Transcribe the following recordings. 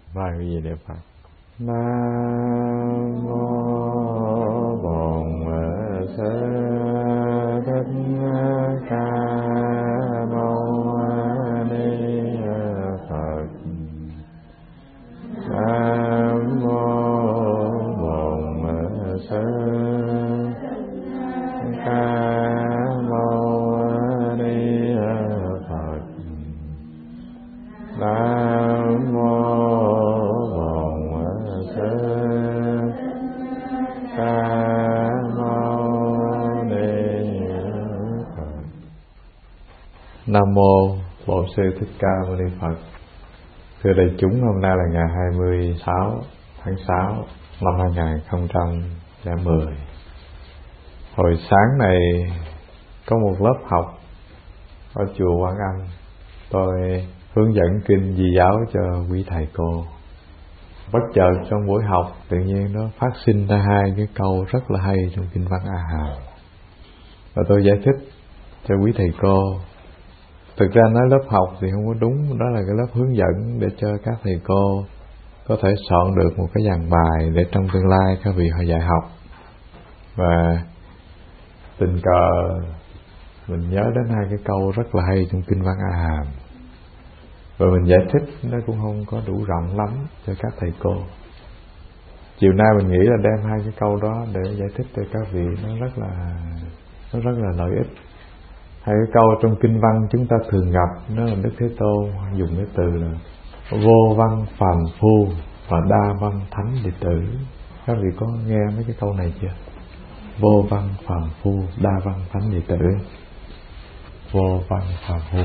Vài cái gì để Phật. Nam mô Bổn Sư Thích Ca Mâu Ni Phật. Nam mô Bổn Sư Ca Mâu Ni Phật. Nam mô Nam mô Bổn Sư Thích Ca Mâu Ni Phật. Thưa đại chúng, hôm nay là ngày 26 tháng 6 năm 2010. Hồi sáng này có một lớp học ở chùa Quán Âm. Tôi hướng dẫn kinh Di giáo cho quý thầy cô. Bất chợt trong buổi học tự nhiên nó phát sinh ra hai cái câu rất là hay trong kinh văn A Hàm, và tôi giải thích cho quý thầy cô. Thực ra nói lớp học thì không có đúng, đó là cái lớp hướng dẫn để cho các thầy cô có thể soạn được một cái dàn bài để trong tương lai các vị họ dạy học. Và tình cờ mình nhớ đến hai cái câu rất là hay trong kinh văn A Hàm, và mình giải thích nó cũng không có đủ rộng lắm cho các thầy cô. Chiều nay mình nghĩ là đem hai cái câu đó để giải thích cho các vị, nó rất là lợi ích. Hai cái câu trong kinh văn chúng ta thường gặp, nó là Đức Thế Tôn dùng cái từ là vô văn phàm phu và đa văn thánh đệ tử. Các vị có nghe mấy cái câu này chưa? Vô văn phàm phu, đa văn thánh đệ tử. Vô văn phàm phu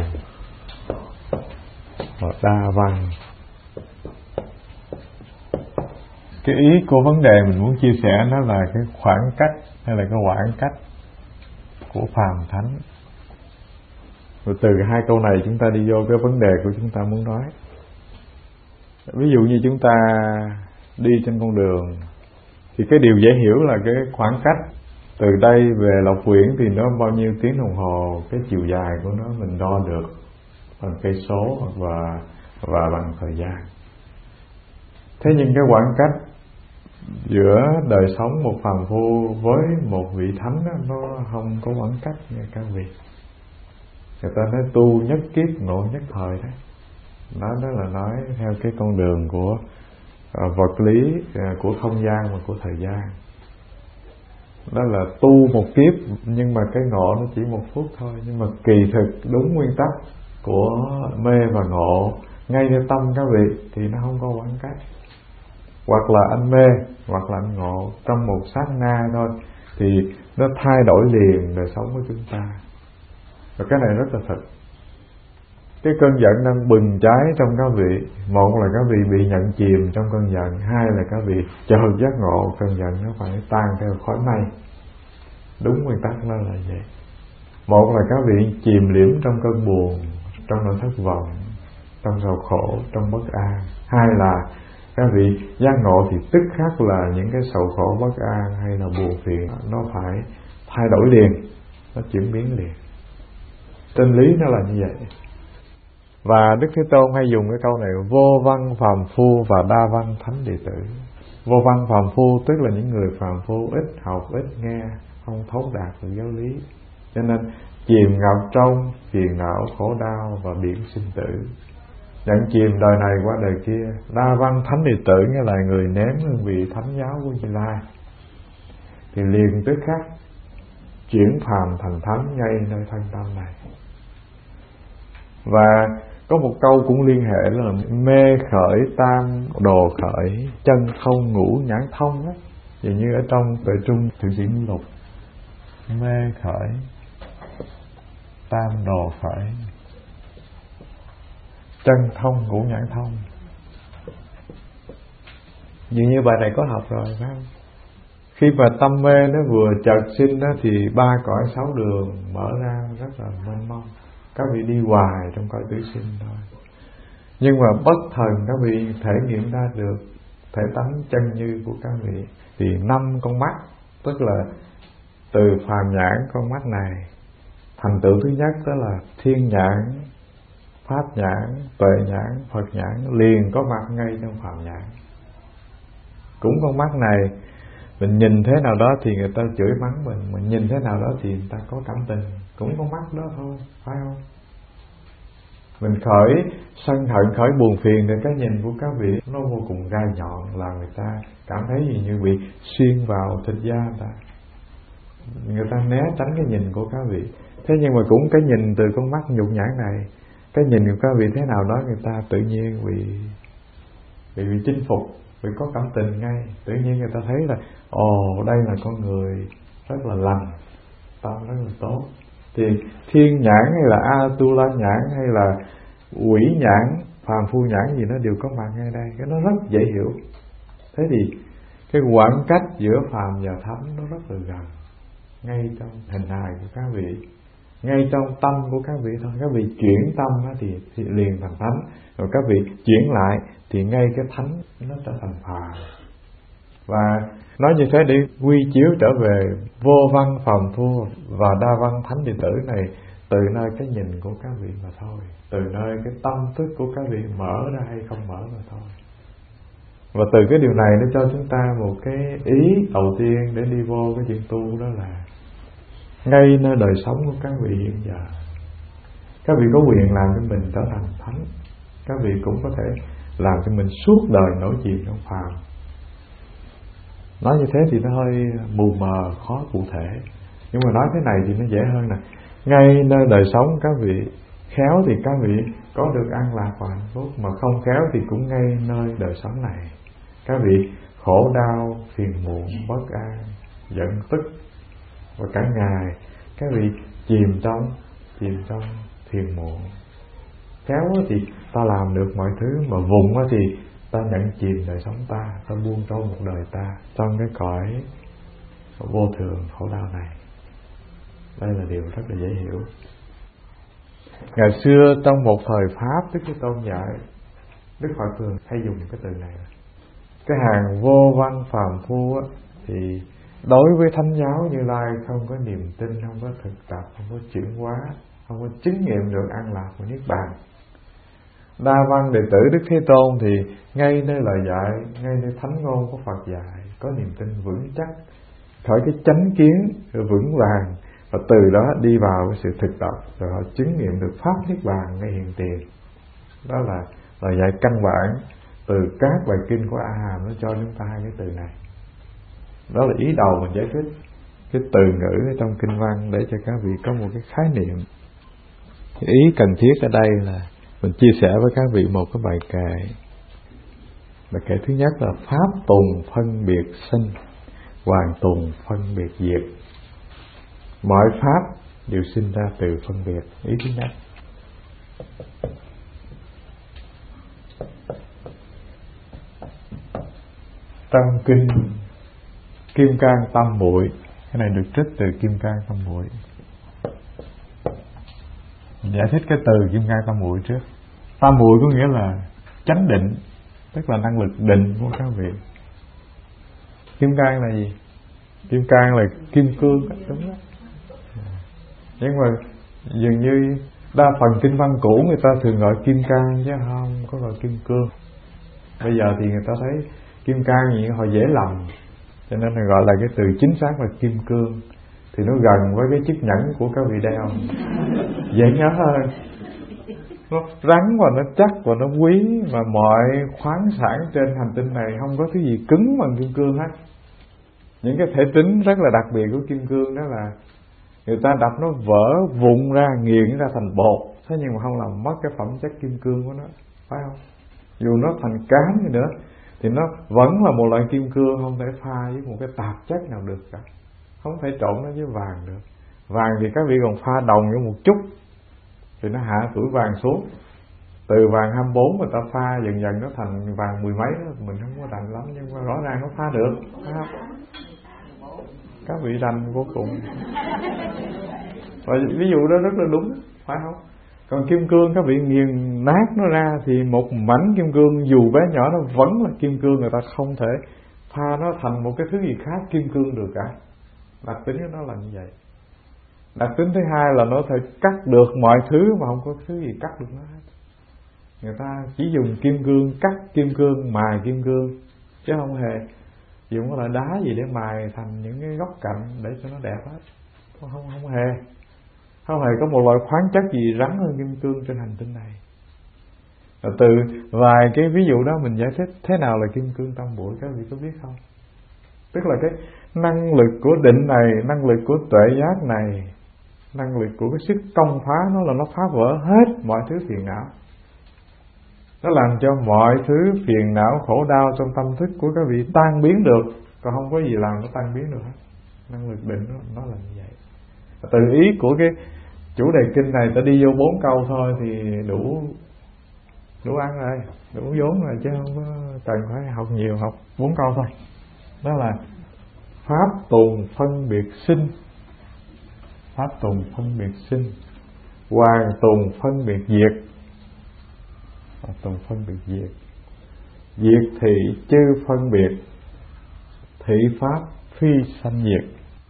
và đa văn. Cái ý của vấn đề mình muốn chia sẻ nó là cái khoảng cách hay là cái quãng cách của phàm thánh. Rồi từ hai câu này chúng ta đi vô cái vấn đề của chúng ta muốn nói. Ví dụ như chúng ta đi trên con đường thì cái điều dễ hiểu là cái khoảng cách từ đây về Lộc Quyển thì nó bao nhiêu tiếng đồng hồ, cái chiều dài của nó mình đo được bằng cây số và bằng thời gian. Thế nhưng cái khoảng cách giữa đời sống một phàm phu với một vị thánh đó, nó không có khoảng cách nha các vị. Người ta nói tu nhất kiếp ngộ nhất thời đấy. Đó là nói theo cái con đường của vật lý, của không gian và của thời gian. Đó là tu một kiếp nhưng mà cái ngộ nó chỉ 1 phút thôi. Nhưng mà kỳ thực đúng nguyên tắc của mê và ngộ ngayในtâm các vị thì nó không có khoảng cách. Hoặc là anh mê hoặc là anh ngộ trong một sát na thôi thì nó thay đổi liền đời sống của chúng ta. Và cái này rất là thật. Cái cơn giận đang bừng cháy trong các vị, một là các vị bị nhận chìm trong cơn giận, hai là các vị chờ giác ngộ cơn giận nó phải tan theo khói mây. Đúng nguyên tắc nó là vậy. Một là các vị chìm liễm trong cơn buồn, trong nỗi thất vọng, trong sầu khổ, trong bất an. Hai là các vị giác ngộ thì tức khắc là những cái sầu khổ bất an hay là buồn phiền nó phải thay đổi liền, nó chuyển biến liền. Chân lý nó là như vậy. Và Đức Thế Tôn hay dùng cái câu này vô văn phàm phu và đa văn thánh đệ tử. Vô văn phàm phu tức là những người phàm phu ít học, ít nghe, không thấu đạt được giáo lý, cho nên chìm ngập trong phiền não, khổ đau và biển sinh tử, nhận chìm đời này qua đời kia. Đa văn thánh đệ tử nghĩa là người nếm hương vị thánh giáo của Như Lai thì liền tức khắc chuyển phàm thành thánh ngay nơi thân tâm này. Và có một câu cũng liên hệ là mê khởi tam đồ khởi, chân không ngũ nhãn thông đó. Vì như ở trong Tuệ Trung Thượng Sĩ Lục, mê khởi tam đồ khởi, chân thông ngũ nhãn thông. Như bài này có học rồi phải không? Khi mà tâm mê nó vừa chợt sinh đó thì 3 cõi 6 đường mở ra rất là mênh mông. Các vị đi hoài trong cõi tử sinh thôi. Nhưng mà bất thần các vị thể nghiệm ra được thể tánh chân như của các vị thì 5 con mắt, tức là từ phàm nhãn con mắt này, thành tựu thứ nhất đó là thiên nhãn pháp nhãn, tuệ nhãn, Phật nhãn liền có mặt ngay trong phàm nhãn. Cũng con mắt này mình nhìn thế nào đó thì người ta chửi mắng mình nhìn thế nào đó thì người ta có cảm tình, cũng con mắt đó thôi, phải không? Mình khởi sân hận, khởi buồn phiền thì cái nhìn của các vị nó vô cùng gai nhọn, làm người ta cảm thấy như bị xuyên vào thịt da người ta né tránh cái nhìn của các vị. Thế nhưng mà cũng cái nhìn từ con mắt nhục nhãn này, cái nhìn của các vị thế nào đó người ta tự nhiên bị chinh phục, bị có cảm tình ngay. Tự nhiên người ta thấy là đây là con người rất là lành, tâm rất là tốt. Thì thiên nhãn hay là Atula nhãn hay là quỷ nhãn, phàm phu nhãn gì nó đều có mặt ngay đây. Cái nó rất dễ hiểu. Thế thì cái khoảng cách giữa phàm và thánh nó rất là gần, ngay trong hình hài của các vị, ngay trong tâm của các vị thôi. Các vị chuyển tâm thì liền thành thánh, rồi các vị chuyển lại thì ngay cái thánh nó trở thành phàm. Và nói như thế để quy chiếu trở về vô văn phàm phu và đa văn thánh đệ tử này từ nơi cái nhìn của các vị mà thôi, từ nơi cái tâm thức của các vị mở ra hay không mở mà thôi. Và từ cái điều này nó cho chúng ta một cái ý đầu tiên để đi vô cái chuyện tu, đó là ngay nơi đời sống của các vị hiện giờ, các vị có quyền làm cho mình trở thành thánh. Các vị cũng có thể làm cho mình suốt đời nổi chìm trong phàm. Nói như thế thì nó hơi mù mờ, khó cụ thể. Nhưng mà nói thế này thì nó dễ hơn nè. Ngay nơi đời sống các vị khéo thì các vị có được an lạc và hạnh phúc, mà không khéo thì cũng ngay nơi đời sống này các vị khổ đau, phiền muộn, bất an, giận tức, và cả ngày các vị chìm trong phiền muộn. Khéo thì ta làm được mọi thứ, mà vụng thì ta nhận chìm đời sống ta buông trôi một đời ta trong cái cõi vô thường khổ đau này. Đây là điều rất là dễ hiểu. Ngày xưa trong một thời Pháp, Đức Thế Tôn dạy, Đức Phật thường hay dùng cái từ này. Cái hàng vô văn phàm phu thì đối với Thánh giáo Như Lai không có niềm tin, không có thực tập, không có chuyển hóa, không có chứng nghiệm được an lạc của Niết Bàn. Đa văn đệ tử Đức Thế Tôn thì ngay nơi lời dạy, ngay nơi thánh ngôn của Phật dạy, có niềm tin vững chắc, khởi cái chánh kiến rồi vững vàng, và từ đó đi vào cái sự thực tập, rồi họ chứng nghiệm được pháp Niết Bàn ngay hiện tiền. Đó là lời dạy căn bản từ các bài kinh của A Hàm, nó cho chúng ta hai cái từ này. Đó là ý đầu mình giải thích cái từ ngữ trong kinh văn để cho các vị có một cái khái niệm. Cái ý cần thiết ở đây là mình chia sẻ với các vị một cái bài kệ. Bài kệ thứ nhất là pháp tùng phân biệt sinh, hoàn tùng phân biệt diệt. Mọi pháp đều sinh ra từ phân biệt. Ý thứ nhất. Trong kinh Kim Cang Tam Muội, cái này được trích từ Kim Cang Tam Muội. Giải thích cái từ Kim Cang Tam Muội trước. Tam Muội có nghĩa là chánh định, tức là năng lực định của các vị. Kim cang là gì? Kim cang là kim cương, đúng đó. Nhưng mà dường như đa phần kinh văn cũ người ta thường gọi kim cang chứ không có gọi kim cương. Bây giờ thì người ta thấy kim cang gì họ dễ lầm, cho nên là gọi là cái từ chính xác là kim cương, thì nó gần với cái chiếc nhẫn của các vị đeo, dễ nhớ hơn. Nó rắn và nó chắc và nó quý, mà mọi khoáng sản trên hành tinh này không có thứ gì cứng bằng kim cương hết. Những cái thể tính rất là đặc biệt của kim cương đó là người ta đập nó vỡ vụn ra, nghiền ra thành bột, thế nhưng mà không làm mất cái phẩm chất kim cương của nó, phải không? Dù nó thành cám đi nữa thì nó vẫn là một loại kim cương, không thể pha với một cái tạp chất nào được cả, không thể trộn nó với vàng được. Vàng thì các vị còn pha đồng vô một chút thì nó hạ tuổi vàng xuống. Từ vàng 24 người ta pha dần dần nó thành vàng mười mấy đó, mình không có rành lắm, nhưng mà rõ ràng nó pha được, phải không? Các vị rành vô cùng. Và ví dụ đó rất là đúng, phải không? Còn kim cương các vị nghiền nát nó ra thì một mảnh kim cương dù bé nhỏ nó vẫn là kim cương, người ta không thể pha nó thành một cái thứ gì khác kim cương được cả. Đặc tính của nó là như vậy. Đặc tính thứ hai là nó thể cắt được mọi thứ mà không có thứ gì cắt được nó hết. Người ta chỉ dùng kim cương cắt kim cương, mài kim cương, chứ không hề dùng cái loại đá gì để mài thành những cái góc cạnh để cho nó đẹp hết. Không hề có một loại khoáng chất gì rắn hơn kim cương trên hành tinh này. Rồi từ vài cái ví dụ đó mình giải thích thế nào là kim cương tam bụi, các vị có biết không? Tức là cái năng lực của định này, năng lực của tuệ giác này, năng lực của cái sức công phá nó phá vỡ hết mọi thứ phiền não. Nó làm cho mọi thứ phiền não khổ đau trong tâm thức của các vị tan biến được, còn không có gì làm nó tan biến được hết. Năng lực định nó là như vậy. Từ ý của cái chủ đề kinh này ta đi vô 4 câu thôi thì đủ ăn rồi, đủ vốn rồi, chứ không có cần phải học nhiều, học 4 câu thôi. Đó là pháp tùng phân biệt sinh, pháp tùng phân biệt sinh, hoàng tùng phân biệt diệt, hoàng tùng phân biệt diệt, diệt thị chư phân biệt, thị pháp phi sanh diệt.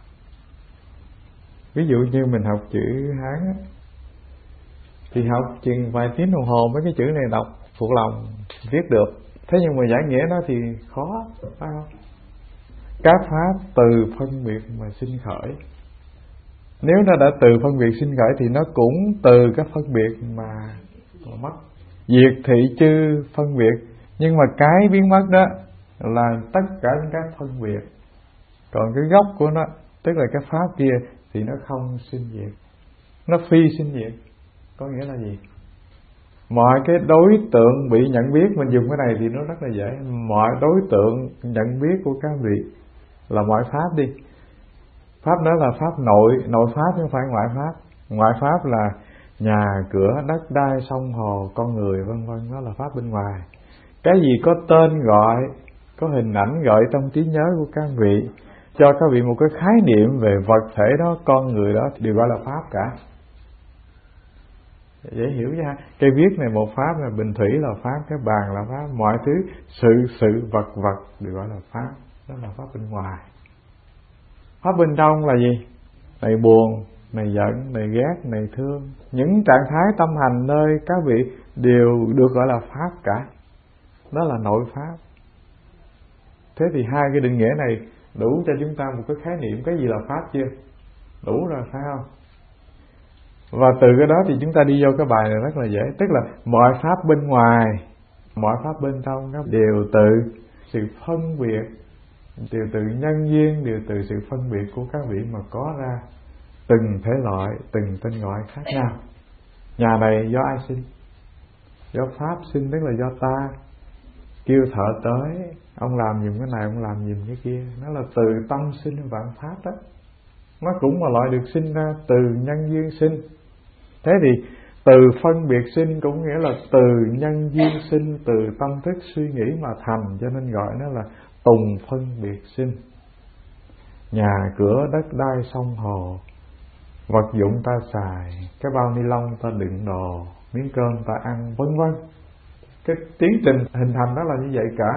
Ví dụ như mình học chữ Hán á, thì học chừng vài tiếng đồng hồ mấy cái chữ này đọc thuộc lòng viết được. Thế nhưng mà giải nghĩa nó thì khó, phải không? Các pháp từ phân biệt mà sinh khởi. Nếu nó đã từ phân biệt sinh khởi thì nó cũng từ các phân biệt mà mất. Diệt thị chư phân biệt, nhưng mà cái biến mất đó là tất cả những các phân biệt. Còn cái gốc của nó, tức là cái pháp kia, thì nó không sinh diệt, nó phi sinh diệt. Có nghĩa là gì? Mọi cái đối tượng bị nhận biết, mình dùng cái này thì nó rất là dễ. Mọi đối tượng nhận biết của các vị là mọi pháp đi. Pháp đó là pháp nội pháp chứ không phải ngoại pháp. Ngoại pháp là nhà, cửa, đất đai, sông hồ, con người vân vân, đó là pháp bên ngoài. Cái gì có tên gọi, có hình ảnh gọi trong trí nhớ của các vị, cho các vị một cái khái niệm về vật thể đó, con người đó, đều gọi là pháp cả. Dễ hiểu chứ ha. Cây viết này một pháp, là bình thủy là pháp, cái bàn là pháp, mọi thứ sự vật đều gọi là pháp. Đó là pháp bên ngoài. Pháp bên trong là gì? Này buồn, này giận, này ghét, này thương. Những trạng thái tâm hành nơi các vị đều được gọi là pháp cả. Đó là nội pháp. Thế thì hai cái định nghĩa này đủ cho chúng ta một cái khái niệm cái gì là pháp chưa? Đủ rồi phải không? Và từ cái đó thì chúng ta đi vô cái bài này rất là dễ. Tức là mọi pháp bên ngoài, mọi pháp bên trong nó đều từ sự phân biệt, đều từ nhân duyên, đều từ sự phân biệt của các vị mà có ra từng thể loại, từng tên gọi khác nhau. Nhà này do ai sinh? Do pháp sinh, tức là do ta kêu thợ tới, ông làm giùm cái này, ông làm giùm cái kia. Nó là từ tâm sinh vạn pháp đó. Nó cũng là loại được sinh ra từ nhân duyên sinh. Thế thì từ phân biệt sinh cũng nghĩa là từ nhân duyên sinh, từ tâm thức suy nghĩ mà thành, cho nên gọi nó là tùng phân biệt sinh. Nhà cửa đất đai sông hồ, vật dụng ta xài, cái bao ni lông ta đựng đồ, miếng cơm ta ăn, vân vân. Cái tiến trình hình thành đó là như vậy cả.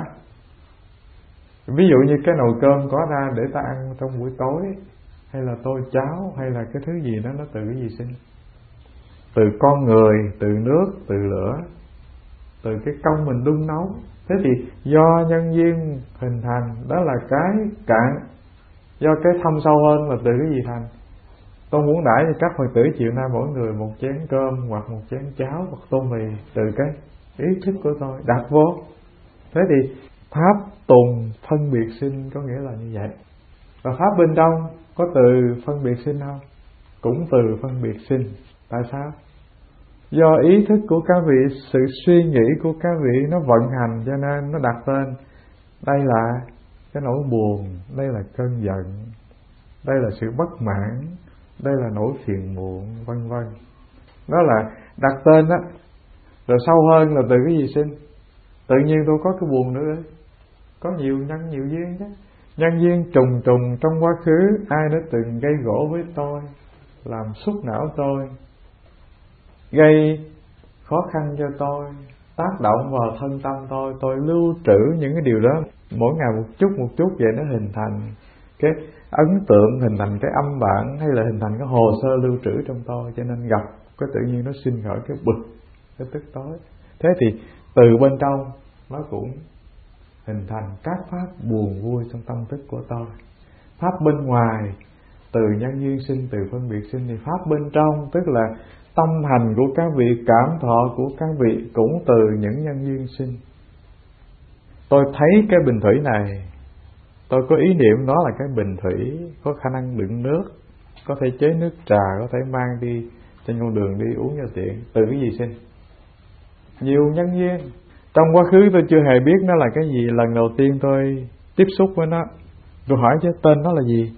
Ví dụ như cái nồi cơm có ra để ta ăn trong buổi tối, hay là tô cháo, hay là cái thứ gì đó, nó từ cái gì sinh? Từ con người, từ nước, từ lửa, từ cái công mình đun nấu. Thế thì do nhân duyên hình thành, đó là cái cạn. Do cái thâm sâu hơn là từ cái gì thành? Tôi muốn đãi cho các Phật tử chiều nay mỗi người một chén cơm, hoặc một chén cháo, hoặc tô mì, từ cái ý thức của tôi đặt vô. Thế thì pháp tùng phân biệt sinh có nghĩa là như vậy. Và pháp bên trong có từ phân biệt sinh không? Cũng từ phân biệt sinh. Tại sao? Do ý thức của các vị, sự suy nghĩ của các vị nó vận hành, cho nên nó đặt tên. Đây là cái nỗi buồn, đây là cơn giận, đây là sự bất mãn, đây là nỗi phiền muộn, vân vân. Đó là đặt tên đó. Rồi sâu hơn là từ cái gì sinh? Tự nhiên tôi có cái buồn nữa đấy. Có nhiều nhân nhiều duyên chứ. Nhân duyên trùng trùng trong quá khứ, ai đã từng gây gỗ với tôi, làm xúc não tôi, gây khó khăn cho tôi, tác động vào thân tâm tôi lưu trữ những cái điều đó mỗi ngày một chút vậy, nó hình thành cái ấn tượng, hình thành cái âm bản, hay là hình thành cái hồ sơ lưu trữ trong tôi. Cho nên gặp cái tự nhiên nó sinh khởi cái bực, cái tức tối. Thế thì từ bên trong nó cũng hình thành các pháp buồn vui trong tâm thức của tôi. Pháp bên ngoài từ nhân duyên sinh, từ phân biệt sinh, thì pháp bên trong tức là tâm hành của các vị, cảm thọ của các vị cũng từ những nhân duyên sinh. Tôi thấy cái bình thủy này, tôi có ý niệm nó là cái bình thủy có khả năng đựng nước, có thể chế nước trà, có thể mang đi trên con đường đi uống cho tiện. Từ cái gì sinh? Nhiều nhân duyên. Trong quá khứ tôi chưa hề biết nó là cái gì. Lần đầu tiên tôi tiếp xúc với nó, tôi hỏi chứ tên nó là gì.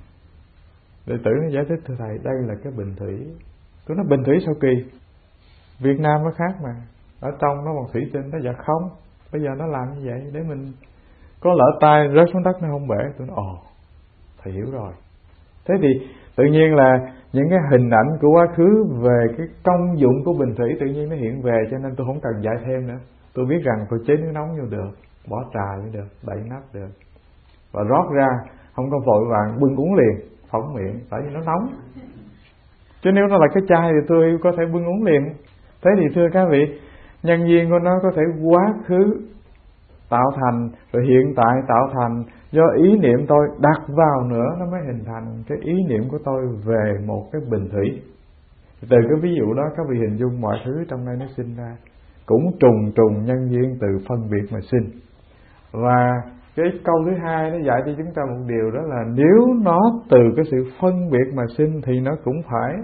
Đệ tử nó giải thích: thưa thầy, đây là cái bình thủy. Tôi nói bình thủy sao kỳ? Việt Nam nó khác mà, ở trong nó bằng thủy tinh. Nó dạ không, bây giờ nó làm như vậy để mình có lỡ tay rớt xuống đất nó không bể. Tôi nói ồ, thầy hiểu rồi. Thế thì tự nhiên là những cái hình ảnh của quá khứ về cái công dụng của bình thủy tự nhiên nó hiện về, cho nên tôi không cần dạy thêm nữa. Tôi biết rằng tôi chế nước nóng vô được, bỏ trà vô được, đậy nắp được, và rót ra không có vội vàng bưng uống liền, phỏng miệng, tại vì nó nóng. Chứ nếu nó là cái chai thì tôi có thể bưng uống liền. Thế thì thưa các vị, nhân duyên của nó có thể quá khứ tạo thành, rồi hiện tại tạo thành, do ý niệm tôi đặt vào nữa nó mới hình thành cái ý niệm của tôi về một cái bình thủy. Từ cái ví dụ đó các vị hình dung mọi thứ trong đây nó sinh ra cũng trùng trùng nhân duyên từ phân biệt mà sinh. Và cái câu thứ hai nó dạy cho chúng ta một điều, đó là nếu nó từ cái sự phân biệt mà sinh thì nó cũng phải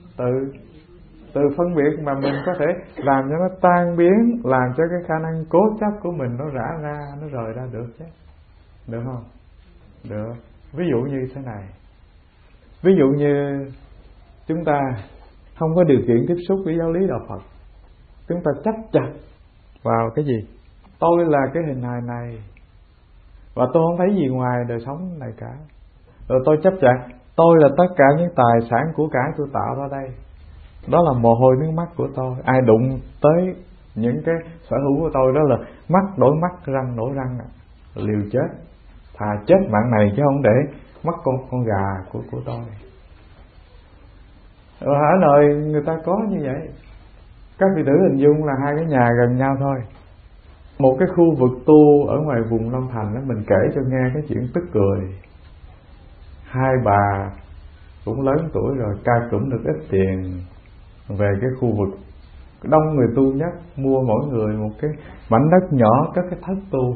từ phân biệt mà mình có thể làm cho nó tan biến, làm cho cái khả năng cố chấp của mình nó rã ra, nó rời ra được chứ. Được không? Được. Ví dụ như thế này. Ví dụ như chúng ta không có điều kiện tiếp xúc với giáo lý đạo Phật, chúng ta chấp chặt vào cái gì? Tôi là cái hình hài này, và tôi không thấy gì ngoài đời sống này cả. Rồi tôi chấp chặt tôi là tất cả những tài sản của cải tôi tạo ra đây, đó là mồ hôi nước mắt của tôi. Ai đụng tới những cái sở hữu của tôi, đó là mắt đổi mắt, răng đổi răng, liều chết. Thà chết mạng này chứ không để mất con gà của tôi. Ở nơi người ta có như vậy. Các vị tử hình dung là hai cái nhà gần nhau thôi. Một cái khu vực tu ở ngoài vùng Long Thành đó, mình kể cho nghe cái chuyện tức cười. Hai bà cũng lớn tuổi rồi, ca cũng được ít tiền về cái khu vực đông người tu nhất, mua mỗi người một cái mảnh đất nhỏ cất cái thất tu.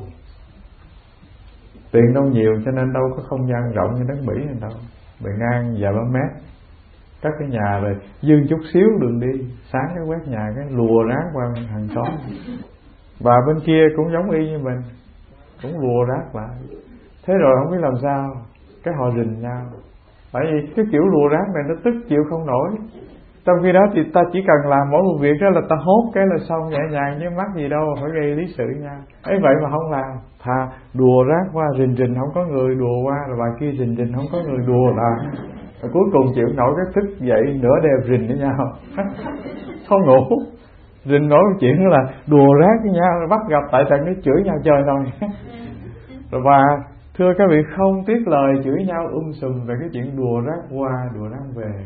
Tiền đâu nhiều cho nên đâu có không gian rộng như đất Mỹ này đâu, bề ngang vài ba mét. Các cái nhà rồi dư chút xíu đường đi, sáng cái quét nhà cái lùa rác qua hàng xóm. Và bên kia cũng giống y như mình, cũng lùa rác lại. Thế rồi không biết làm sao, cái họ rình nhau. Bởi vì cái kiểu lùa rác này nó tức chịu không nổi. Trong khi đó thì ta chỉ cần làm mỗi một việc đó là ta hốt cái là xong, nhẹ nhàng chứ mắc gì đâu phải gây lý sự nhau. Ấy vậy mà không làm, thà đùa rác qua rình không có người đùa qua, rồi bà kia rình không có người đùa lại. Rồi cuối cùng chịu nổi cái thức dậy nửa đêm rình với nhau không ngủ. Rình nổi một chuyện là đùa rác với nhau, rồi bắt gặp tại trận nó chửi nhau chơi thôi. Rồi và thưa các vị, không tiếc lời chửi nhau sùm về cái chuyện đùa rác qua đùa rác về.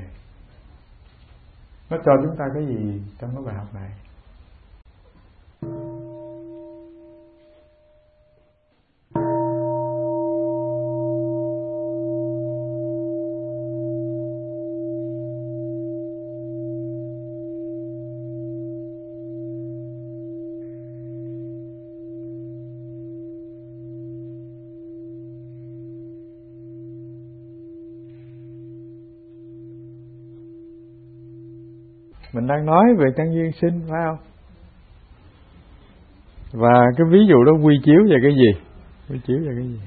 Nó cho chúng ta cái gì trong cái bài học này? Mình đang nói về căn duyên sinh, phải không? Và cái ví dụ đó quy chiếu về cái gì? Quy chiếu về cái gì?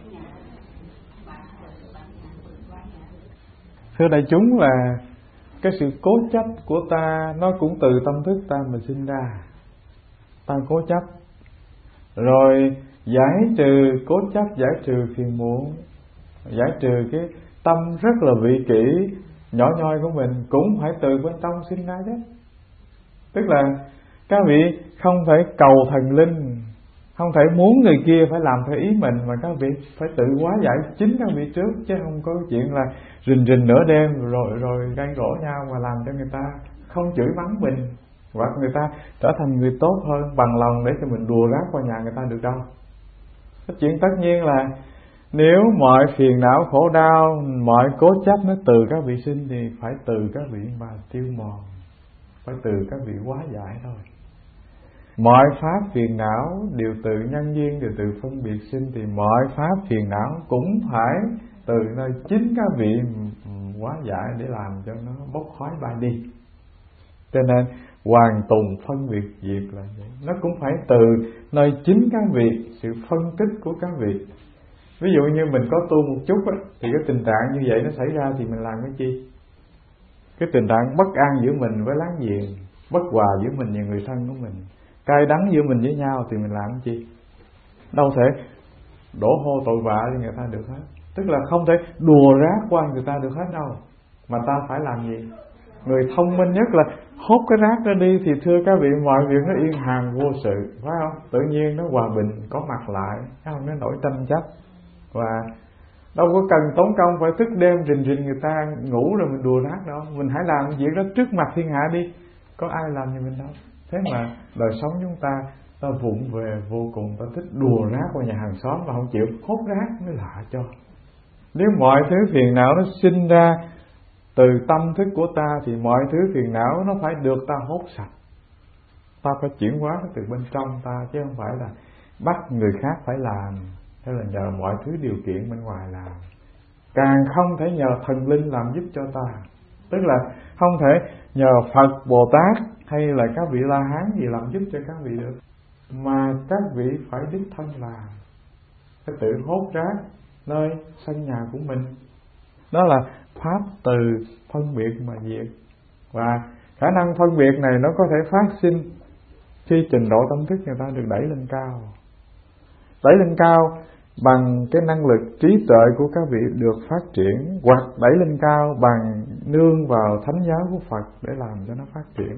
Thưa đại chúng, là cái sự cố chấp của ta nó cũng từ tâm thức ta mà sinh ra. Ta cố chấp, rồi giải trừ cố chấp, giải trừ phiền muộn, giải trừ cái tâm rất là vị kỷ nhỏ nhoi của mình cũng phải từ bên trong sinh ra chứ. Tức là các vị không thể cầu thần linh, không thể muốn người kia phải làm theo ý mình, mà các vị phải tự hóa giải chính các vị trước, chứ không có chuyện là rình nửa đêm rồi gây gỗ nhau mà làm cho người ta không chửi mắng mình, hoặc người ta trở thành người tốt hơn bằng lòng để cho mình đùa rác qua nhà người ta được đâu. Cái chuyện tất nhiên là nếu mọi phiền não khổ đau, mọi cố chấp nó từ các vị sinh thì phải từ các vị mà tiêu mòn, phải từ các vị hóa giải thôi. Mọi pháp phiền não đều từ nhân duyên, đều từ phân biệt sinh, thì mọi pháp phiền não cũng phải từ nơi chính các vị hóa giải để làm cho nó bốc khói bay đi. Cho nên hoàn tùng phân biệt diệt là vậy. Nó cũng phải từ nơi chính các vị, sự phân tích của các vị. Ví dụ như mình có tu một chút á, thì cái tình trạng như vậy nó xảy ra thì mình làm cái chi? Cái tình trạng bất an giữa mình với láng giềng, bất hòa giữa mình và người thân của mình, cay đắng giữa mình với nhau thì mình làm cái chi? Đâu thể đổ hô tội vạ cho người ta được hết. Tức là không thể đùa rác qua người ta được hết đâu. Mà ta phải làm gì? Người thông minh nhất là hốt cái rác ra đi, thì thưa các vị, mọi việc nó yên hàng vô sự, phải không? Tự nhiên nó hòa bình, có mặt lại, không nó nổi tranh chấp. Và đâu có cần tốn công phải thức đêm rình người ta ngủ rồi mình đùa rác đâu. Mình hãy làm việc đó trước mặt thiên hạ đi, có ai làm như mình đâu. Thế mà đời sống chúng ta vụng về vô cùng, ta thích đùa rác qua nhà hàng xóm mà không chịu hốt rác mới lạ cho. Nếu mọi thứ phiền não nó sinh ra từ tâm thức của ta thì mọi thứ phiền não nó phải được ta hốt sạch. Ta phải chuyển hóa nó từ bên trong ta, chứ không phải là bắt người khác phải làm, hay là nhờ mọi thứ điều kiện bên ngoài làm. Càng không thể nhờ thần linh làm giúp cho ta. Tức là không thể nhờ Phật, Bồ Tát hay là các vị La Hán gì làm giúp cho các vị được, mà các vị phải đích thân làm. Phải tự hốt rác nơi sân nhà của mình. Đó là pháp từ phân biệt mà diệt. Và khả năng phân biệt này nó có thể phát sinh khi trình độ tâm thức người ta được đẩy lên cao. Đẩy lên cao bằng cái năng lực trí tuệ của các vị được phát triển, hoặc đẩy lên cao bằng nương vào thánh giáo của Phật để làm cho nó phát triển.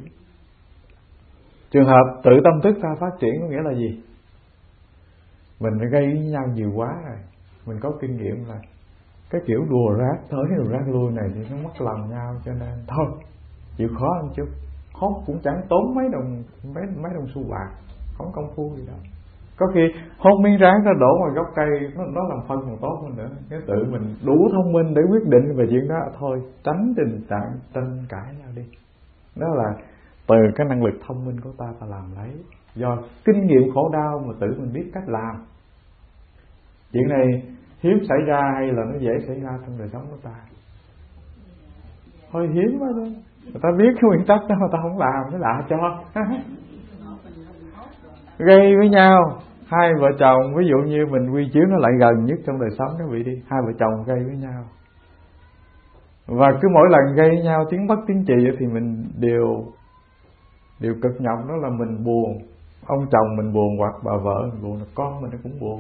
Trường hợp tự tâm thức ta phát triển có nghĩa là gì? Mình đã gây với nhau nhiều quá rồi. Mình có kinh nghiệm là cái kiểu đùa rác tới đùa rác lui này thì nó mất lòng nhau, cho nên thôi chịu khó một chút, hốt cũng chẳng tốn mấy đồng xu bạc, không công phu gì đâu. Có khi hốt miếng rác nó đổ ngoài gốc cây, nó làm phân còn tốt hơn nữa. Cái tự mình đủ thông minh để quyết định về chuyện đó, thôi tránh tình trạng tranh cãi nhau đi. Đó là từ cái năng lực thông minh của ta làm lấy, do kinh nghiệm khổ đau mà tự mình biết cách làm. Chuyện này hiếm xảy ra hay là nó dễ xảy ra trong đời sống của ta? Hơi hiếm quá thôi. Người ta biết cái nguyên tắc đó mà ta không làm, cái lạ cho. Gây với nhau, hai vợ chồng, ví dụ như mình quy chiếu nó lại gần nhất trong đời sống các vị đi, hai vợ chồng gây với nhau. Và cứ mỗi lần gây với nhau tiếng bất tiếng trì thì mình đều cực nhọc, đó là mình buồn. Ông chồng mình buồn, hoặc bà vợ mình buồn, con mình nó cũng buồn.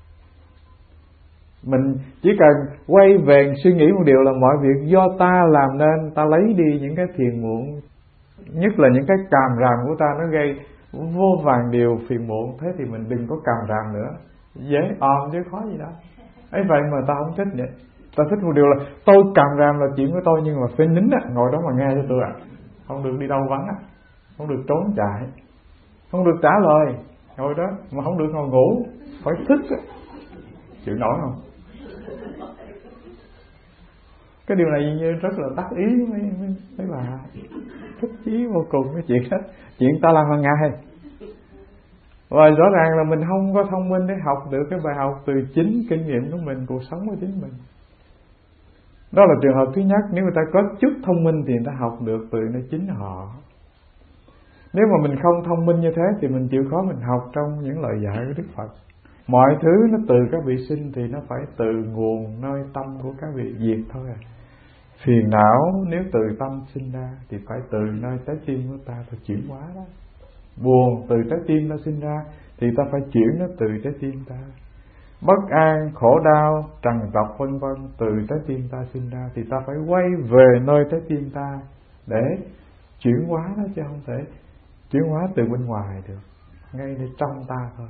Mình chỉ cần quay về suy nghĩ một điều là mọi việc do ta làm nên, ta lấy đi những cái phiền muộn, nhất là những cái càm ràm của ta nó gây vô vàn điều phiền muộn. Thế thì mình đừng có càm ràm nữa, dễ òm chứ khó gì đâu. Ấy vậy mà ta không thích vậy. Ta thích một điều là tôi càm ràm là chuyện của tôi, nhưng mà phải nín á, ngồi đó mà nghe cho tôi ạ. Không được đi đâu vắng á, không được trốn chạy, không được trả lời, ngồi đó mà không được ngồi ngủ, phải thức á. Chịu nổi không? Cái điều này như rất là đắc ý mấy bà, thích chí vô cùng cái chuyện đó. Chuyện ta làm hàng ngày. Và rõ ràng là mình không có thông minh để học được cái bài học từ chính kinh nghiệm của mình, cuộc sống của chính mình. Đó là trường hợp thứ nhất. Nếu người ta có chút thông minh thì người ta học được từ nơi chính họ. Nếu mà mình không thông minh như thế thì mình chịu khó mình học trong những lời dạy của Đức Phật. Mọi thứ nó từ các vị sinh thì nó phải từ nguồn nơi tâm của các vị diệt thôi à. Phiền não nếu từ tâm sinh ra thì phải từ nơi trái tim của ta phải chuyển hóa đó. Buồn từ trái tim ta sinh ra thì ta phải chuyển nó từ trái tim ta. Bất an, khổ đau, trằn trọc vân vân từ trái tim ta sinh ra thì ta phải quay về nơi trái tim ta để chuyển hóa nó, chứ không thể chuyển hóa từ bên ngoài được, ngayในtrong ta thôi.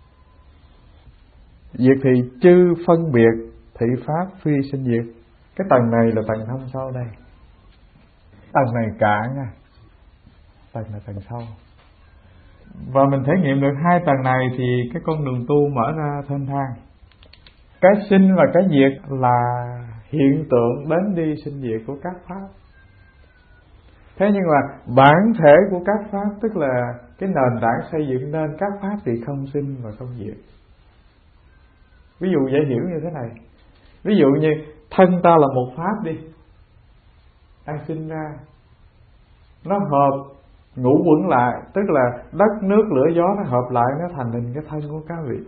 Diệt thì chư phân biệt, thị pháp phi sinh diệt. Cái tầng này là tầng thâm sâu đây. Tầng này cạn nha. tầng là tầng sâu. Và mình thể nghiệm được hai tầng này thì cái con đường tu mở ra thênh thang. Cái sinh và cái diệt là hiện tượng đến đi sinh diệt của các pháp. Thế nhưng mà bản thể của các pháp, tức là cái nền tảng xây dựng nên các pháp thì không sinh và không diệt. Ví dụ dễ hiểu như thế này. Ví dụ như thân ta là một pháp đi, đang sinh ra, nó hợp ngũ quẩn lại, tức là đất nước lửa gió nó hợp lại, nó thành hình cái thân của các vị.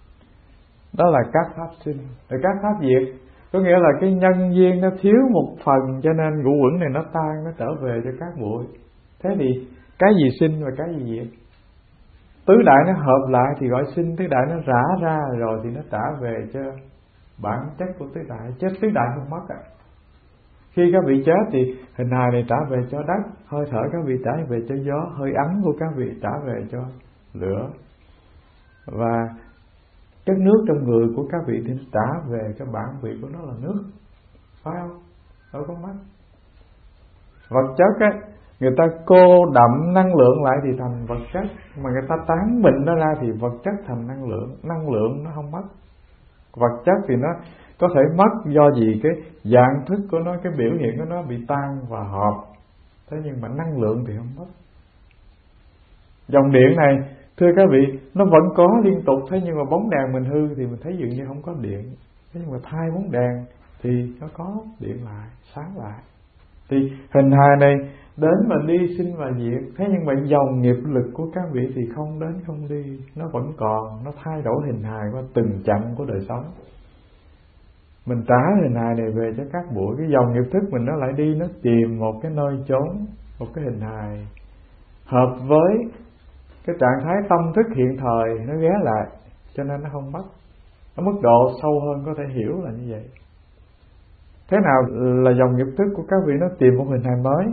Đó là các pháp sinh. Rồi các pháp diệt, có nghĩa là cái nhân duyên nó thiếu một phần, cho nên ngũ quẩn này nó tan, nó trở về cho các bụi. Thế thì cái gì sinh và cái gì diệt? Tứ đại nó hợp lại thì gọi sinh, tứ đại nó rã ra rồi thì nó trả về cho bản chất của tứ đại. Chết tứ đại không mất ạ. Khi các vị chết thì hình hài này trả về cho đất, hơi thở các vị trả về cho gió, hơi ấm của các vị trả về cho lửa, và chất nước trong người của các vị thì trả về cho bản vị của nó là nước, phải không? Đâu có mất. Vật chất á, người ta cô đậm năng lượng lại thì thành vật chất, mà người ta tán bệnh nó ra thì vật chất thành năng lượng nó không mất. Vật chất thì nó có thể mất do gì cái dạng thức của nó, cái biểu hiện của nó bị tan và hợp. Thế nhưng mà năng lượng thì không mất. Dòng điện này, thưa các vị, nó vẫn có liên tục, thế nhưng mà bóng đèn mình hư thì mình thấy dường như không có điện. Thế nhưng mà thay bóng đèn thì nó có điện lại, sáng lại. Thì hình hài này đến mà đi sinh và diệt. Thế nhưng mà dòng nghiệp lực của các vị thì không đến không đi, nó vẫn còn, nó thay đổi hình hài qua từng chặng của đời sống. Mình trả hình hài này về cho các bụi, cái dòng nghiệp thức mình nó lại đi, nó tìm một cái nơi chốn, một cái hình hài hợp với cái trạng thái tâm thức hiện thời, nó ghé lại, cho nên nó không mất. Ở mức độ sâu hơn có thể hiểu là như vậy. Thế nào là dòng nghiệp thức của các vị nó tìm một hình hài mới?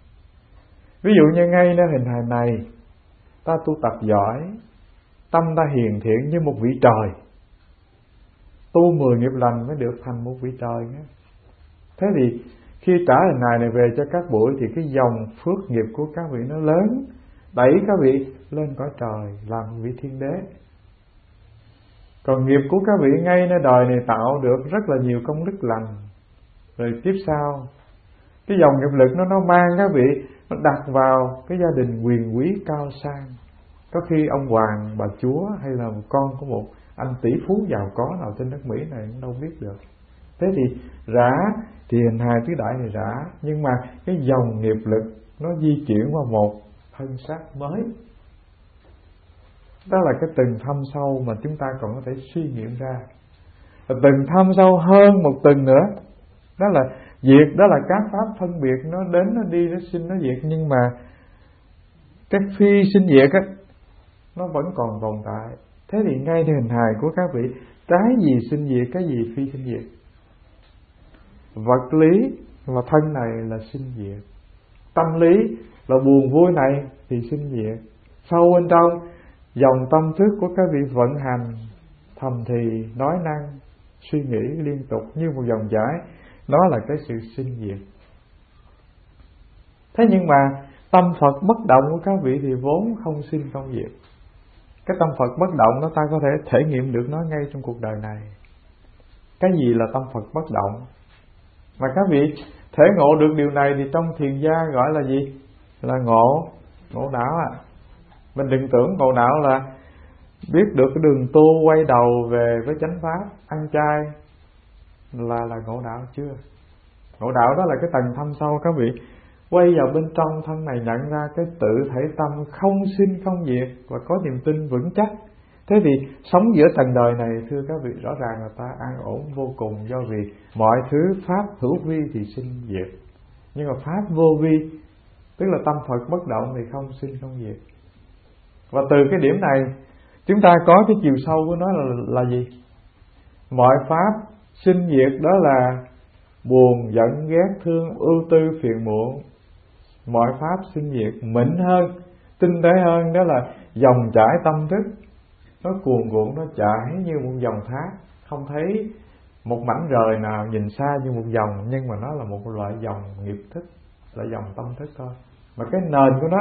Ví dụ như ngay nơi hình hài này, ta tu tập giỏi, tâm ta hiền thiện như một vị trời, tu 10 nghiệp lành mới được thành một vị trời nhé. Thế thì khi trả hình hài này về cho các bụi thì cái dòng phước nghiệp của các vị nó lớn, đẩy các vị lên cõi trời làm vị thiên đế. Còn nghiệp của các vị ngay nơi đời này tạo được rất là nhiều công đức lành, rồi tiếp sau cái dòng nghiệp lực nó mang các vị, nó đặt vào cái gia đình quyền quý cao sang. Có khi ông hoàng, bà chúa hay là một con của một anh tỷ phú giàu có nào trên đất Mỹ này cũng đâu biết được. Thế thì rã thì hình hài tứ đại này rã, nhưng mà cái dòng nghiệp lực nó di chuyển qua một thân xác mới. Đó là cái từng thâm sâu mà chúng ta còn có thể suy nghiệm ra. Và từng thâm sâu hơn một từng nữa, đó là diệt, đó là các pháp phân biệt, nó đến nó đi, nó sinh nó diệt. Nhưng mà cái phi sinh diệt á, nó vẫn còn tồn tại. Thế thì ngayในhình hài của các vị, cái gì sinh diệt, cái gì phi sinh diệt? Vật lý là thân này là sinh diệt, tâm lý là buồn vui này thì sinh diệt. Sâu bên trong dòng tâm thức của các vị vận hành thầm thì, nói năng, suy nghĩ liên tục như một dòng chảy, nó là cái sự sinh diệt. Thế nhưng mà tâm Phật bất động của các vị thì vốn không sinh không diệt. Cái tâm Phật bất động nó ta có thể thể nghiệm được nó ngay trong cuộc đời này. Cái gì là tâm Phật bất động? Mà các vị thể ngộ được điều này thì trong thiền gia gọi là gì? Là ngộ não à. Mình đừng tưởng ngộ não là biết được cái đường tu quay đầu về với chánh pháp, ăn chay là ngộ đạo chưa. Ngộ đạo đó là cái tầng thâm sâu các vị quay vào bên trong thân này, nhận ra cái tự thể tâm không sinh không diệt và có niềm tin vững chắc. Thế thì sống giữa tầng đời này, thưa các vị, rõ ràng là ta an ổn vô cùng, do vì mọi thứ pháp hữu vi thì sinh diệt, nhưng mà pháp vô vi, tức là tâm Phật bất động thì không sinh không diệt. Và từ cái điểm này chúng ta có cái chiều sâu của nó là gì? Mọi pháp sinh diệt đó là buồn, giận, ghét, thương, ưu tư, phiền muộn. Mọi pháp sinh diệt mịn hơn, tinh tế hơn, đó là dòng chảy tâm thức. Nó cuồn cuộn, nó chảy như một dòng thác, không thấy một mảnh rời nào, nhìn xa như một dòng, nhưng mà nó là một loại dòng nghiệp thức, là dòng tâm thức thôi. Mà cái nền của nó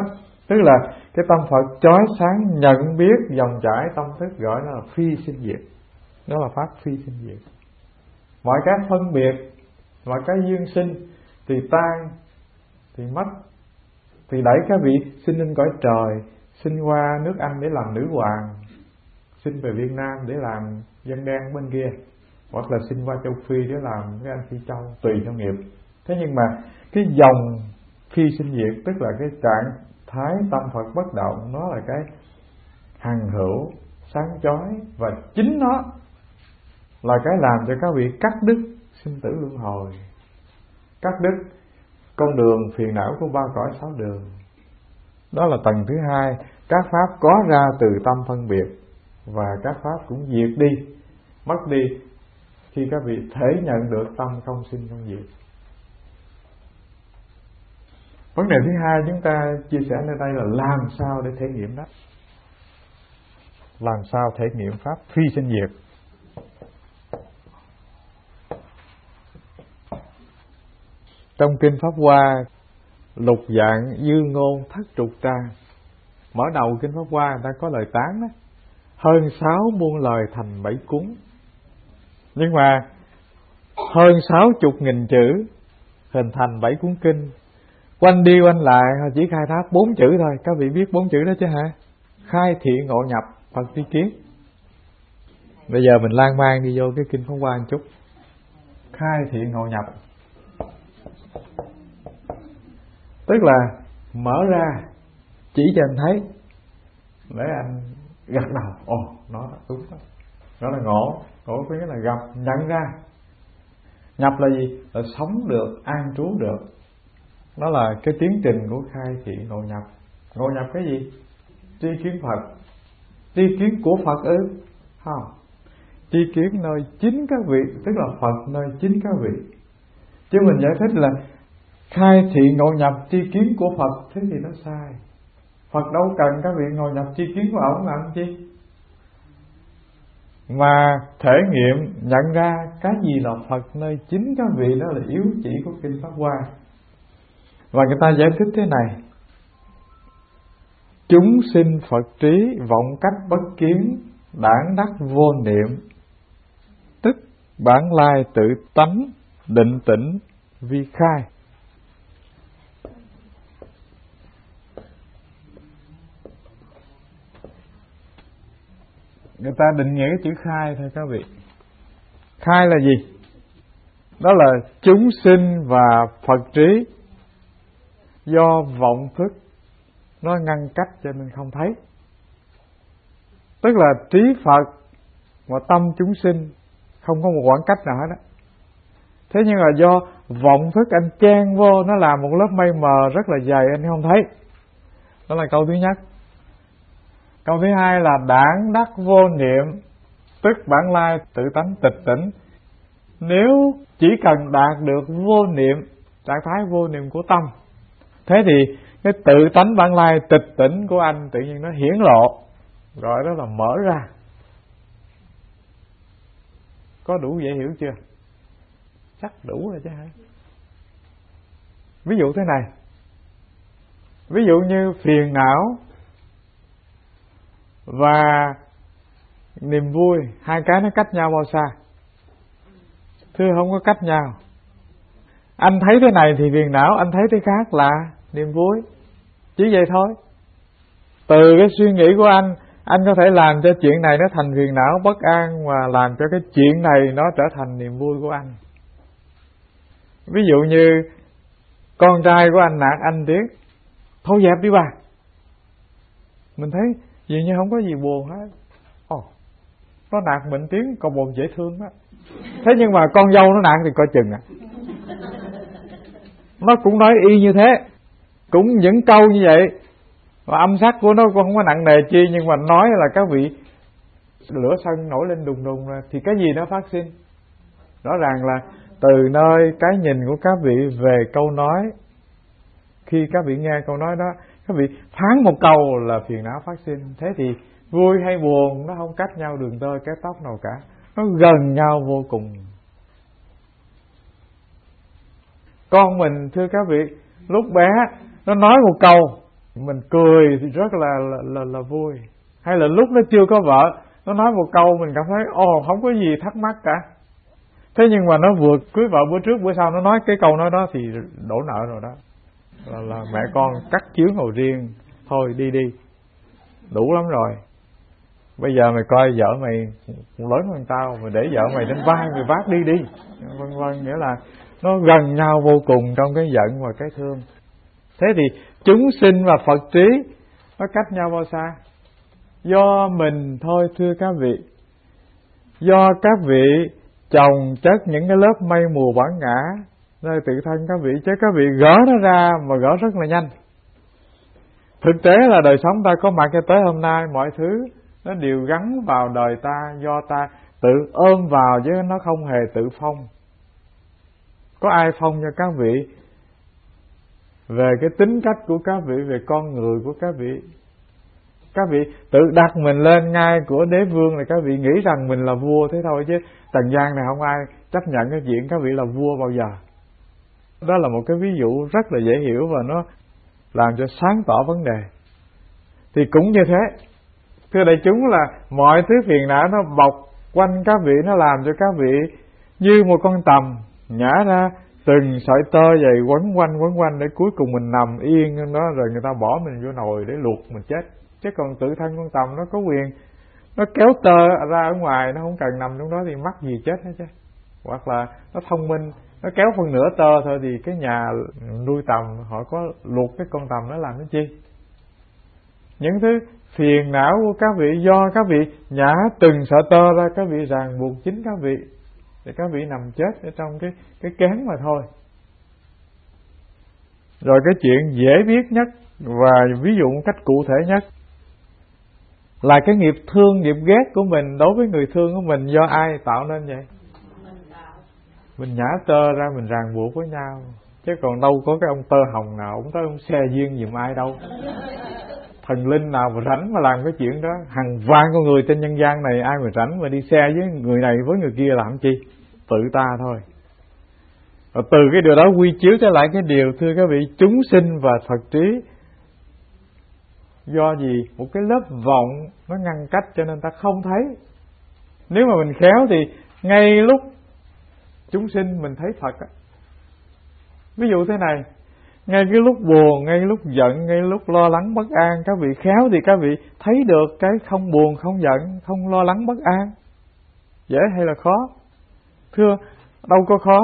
Tức là cái tâm Phật chói sáng nhận biết dòng chảy tâm thức, gọi nó là phi sinh diệt. Đó là pháp phi sinh diệt. Mọi cái phân biệt, mọi cái duyên sinh thì tan, thì mất, thì đẩy các vị sinh lên cõi trời, sinh qua nước Anh để làm nữ hoàng, sinh về Việt Nam để làm dân đen bên kia, hoặc là sinh qua châu Phi để làm cái anh Phi Châu, tùy theo nghiệp. Thế nhưng mà cái dòng phi sinh diệt, tức là cái trạng thái tâm Phật bất động, nó là cái hằng hữu, sáng chói, và chính nó là cái làm cho các vị cắt đứt sinh tử luân hồi, cắt đứt con đường phiền não của ba cõi sáu đường. Đó là tầng thứ hai. Các pháp có ra từ tâm phân biệt, và các pháp cũng diệt đi, mất đi khi các vị thể nhận được tâm không sinh không diệt. Vấn đề thứ hai chúng ta chia sẻ nơi đây là làm sao để thể nghiệm đó. Làm sao thể nghiệm pháp phi sinh diệt. Trong Kinh Pháp Hoa, lục dạng dư ngôn thất trục trang, mở đầu Kinh Pháp Hoa người ta có lời tán đó: hơn 6 muôn lời thành 7 cuốn. Nhưng mà hơn 60.000 chữ hình thành 7 cuốn kinh. Quanh đi quanh lại họ chỉ khai thác 4 chữ thôi. Các vị biết 4 chữ đó chứ hả? Khai thị ngộ nhập Phật tri kiến. Bây giờ mình lan man đi vô cái Kinh Pháp Hoa một chút. Khai thị ngộ nhập tức là mở ra, chỉ cho anh thấy, để anh gật đầu. Ồ, nó là đúng đó. Đó là ngộ. Ngộ có nghĩa là gặp, nhận ra. Nhập là gì? Là sống được, an trú được. Đó là cái tiến trình của khai thị ngộ nhập. Ngộ nhập cái gì? Tri kiến Phật. Tri kiến của Phật ư? Không. Tri kiến nơi chính các vị, tức là Phật nơi chính các vị. Chứ mình giải thích là khai thị ngộ nhập tri kiến của Phật, thế thì nó sai. Phật đâu cần các vị ngộ nhập tri kiến của ông làm chi. Mà thể nghiệm nhận ra cái gì là Phật nơi chính các vị, đó là yếu chỉ của Kinh Pháp Hoa. Và người ta giải thích thế này: chúng sinh Phật trí vọng cách bất kiến, đản đắc vô niệm, tức bản lai tự tánh, định tĩnh vi khai. Người ta định nghĩa cái chữ khai thôi các vị. Khai là gì? Đó là chúng sinh và Phật trí do vọng thức nó ngăn cách cho nên không thấy. Tức là trí Phật và tâm chúng sinh không có một khoảng cách nào hết đó. Thế nhưng mà do vọng thức anh chen vô, nó làm một lớp mây mờ rất là dày, anh không thấy. Đó là câu thứ nhất. Câu thứ hai là đản đắc vô niệm, tức bản lai tự tánh tịch tỉnh. Nếu chỉ cần đạt được vô niệm, trạng thái vô niệm của tâm, thế thì cái tự tánh bản lai tịch tỉnh của anh tự nhiên nó hiển lộ, gọi đó là mở ra. Có đủ dễ hiểu chưa? Chắc đủ rồi chứ hả? Ví dụ thế này. Ví dụ như phiền não và niềm vui, hai cái nó cách nhau bao xa? Thưa không có cách nhau. Anh thấy thế này thì phiền não, anh thấy thế khác là niềm vui. Chỉ vậy thôi. Từ cái suy nghĩ của anh có thể làm cho chuyện này nó thành phiền não bất an, và làm cho cái chuyện này nó trở thành niềm vui của anh. Ví dụ như con trai của anh nạt anh tiếng: thôi dẹp đi bà. Mình thấy dường như không có gì buồn hết. Nó nạt mình tiếng còn buồn dễ thương đó. Thế nhưng mà con dâu nó nạt thì coi chừng à. Nó cũng nói y như thế, cũng những câu như vậy, và âm sắc của nó cũng không có nặng nề chi, nhưng mà nói là các vị lửa sân nổi lên đùng đùng ra, thì cái gì nó phát sinh? Rõ ràng là từ nơi cái nhìn của các vị về câu nói. Khi các vị nghe câu nói đó, các vị phán một câu là phiền não phát sinh. Thế thì vui hay buồn nó không cách nhau đường tơ cái tóc nào cả, nó gần nhau vô cùng. Con mình thưa các vị, lúc bé nó nói một câu mình cười thì rất là vui. Hay là lúc nó chưa có vợ, nó nói một câu mình cảm thấy không có gì thắc mắc cả. Thế nhưng mà nó vừa cưới vợ bữa trước bữa sau nó nói cái câu nói đó thì đổ nợ rồi đó. Là mẹ con cắt chiếu ngồi riêng, thôi đi đủ lắm rồi. Bây giờ mày coi vợ mày lớn hơn tao, mày để vợ mày lên vai mày vác đi, vân vân. Nghĩa là nó gần nhau vô cùng trong cái giận và cái thương. Thế thì chúng sinh và Phật trí nó cách nhau bao xa? Do mình thôi thưa các vị. Do các vị chồng chất những cái lớp mây mù bản ngã nơi tự thân các vị, chứ các vị gỡ nó ra mà gỡ rất là nhanh. Thực tế là đời sống ta có mặt cho tới hôm nay, mọi thứ nó đều gắn vào đời ta, do ta tự ôm vào chứ nó không hề tự phong. Có ai phong cho các vị về cái tính cách của các vị, về con người của các vị? Các vị tự đặt mình lên ngai của đế vương là các vị nghĩ rằng mình là vua thế thôi, chứ trần gian này không ai chấp nhận cái chuyện các vị là vua bao giờ. Đó là một cái ví dụ rất là dễ hiểu và nó làm cho sáng tỏ vấn đề. Thì cũng như thế, thưa đại chúng, là mọi thứ phiền não nó bọc quanh các vị, nó làm cho các vị như một con tằm nhả ra từng sợi tơ dày quấn quanh để cuối cùng mình nằm yên trong đó, rồi người ta bỏ mình vô nồi để luộc mình chết. Chứ còn tự thân con tằm nó có quyền nó kéo tơ ra ở ngoài, nó không cần nằm trong đó thì mắc gì chết hết chứ. Hoặc là nó thông minh, nó kéo phần nửa tơ thôi thì cái nhà nuôi tằm họ có luộc cái con tằm nó làm cái chi. Những thứ phiền não của các vị do các vị nhả từng sợi tơ ra, các vị ràng buộc chính các vị, thì các vị nằm chết ở trong cái kén mà thôi. Rồi cái chuyện dễ biết nhất và ví dụ một cách cụ thể nhất là cái nghiệp thương, nghiệp ghét của mình đối với người thương của mình do ai tạo nên vậy? Mình nhả tơ ra, mình ràng buộc với nhau. Chứ còn đâu có cái ông tơ hồng nào ông tới ông xe duyên giùm ai đâu. Thần linh nào mà rảnh mà làm cái chuyện đó? Hàng vạn con người trên nhân gian này ai mà rảnh mà đi xe với người này với người kia làm chi? Tự ta thôi. Và từ cái điều đó quy chiếu trở lại cái điều, thưa các vị, chúng sinh và Phật trí do gì? Một cái lớp vọng nó ngăn cách cho nên ta không thấy. Nếu mà mình khéo thì ngay lúc chúng sinh mình thấy Phật á. Ví dụ thế này, ngay cái lúc buồn, ngay lúc giận, ngay lúc lo lắng bất an, các vị khéo thì các vị thấy được cái không buồn, không giận, không lo lắng bất an. Dễ hay là khó? Thưa, đâu có khó.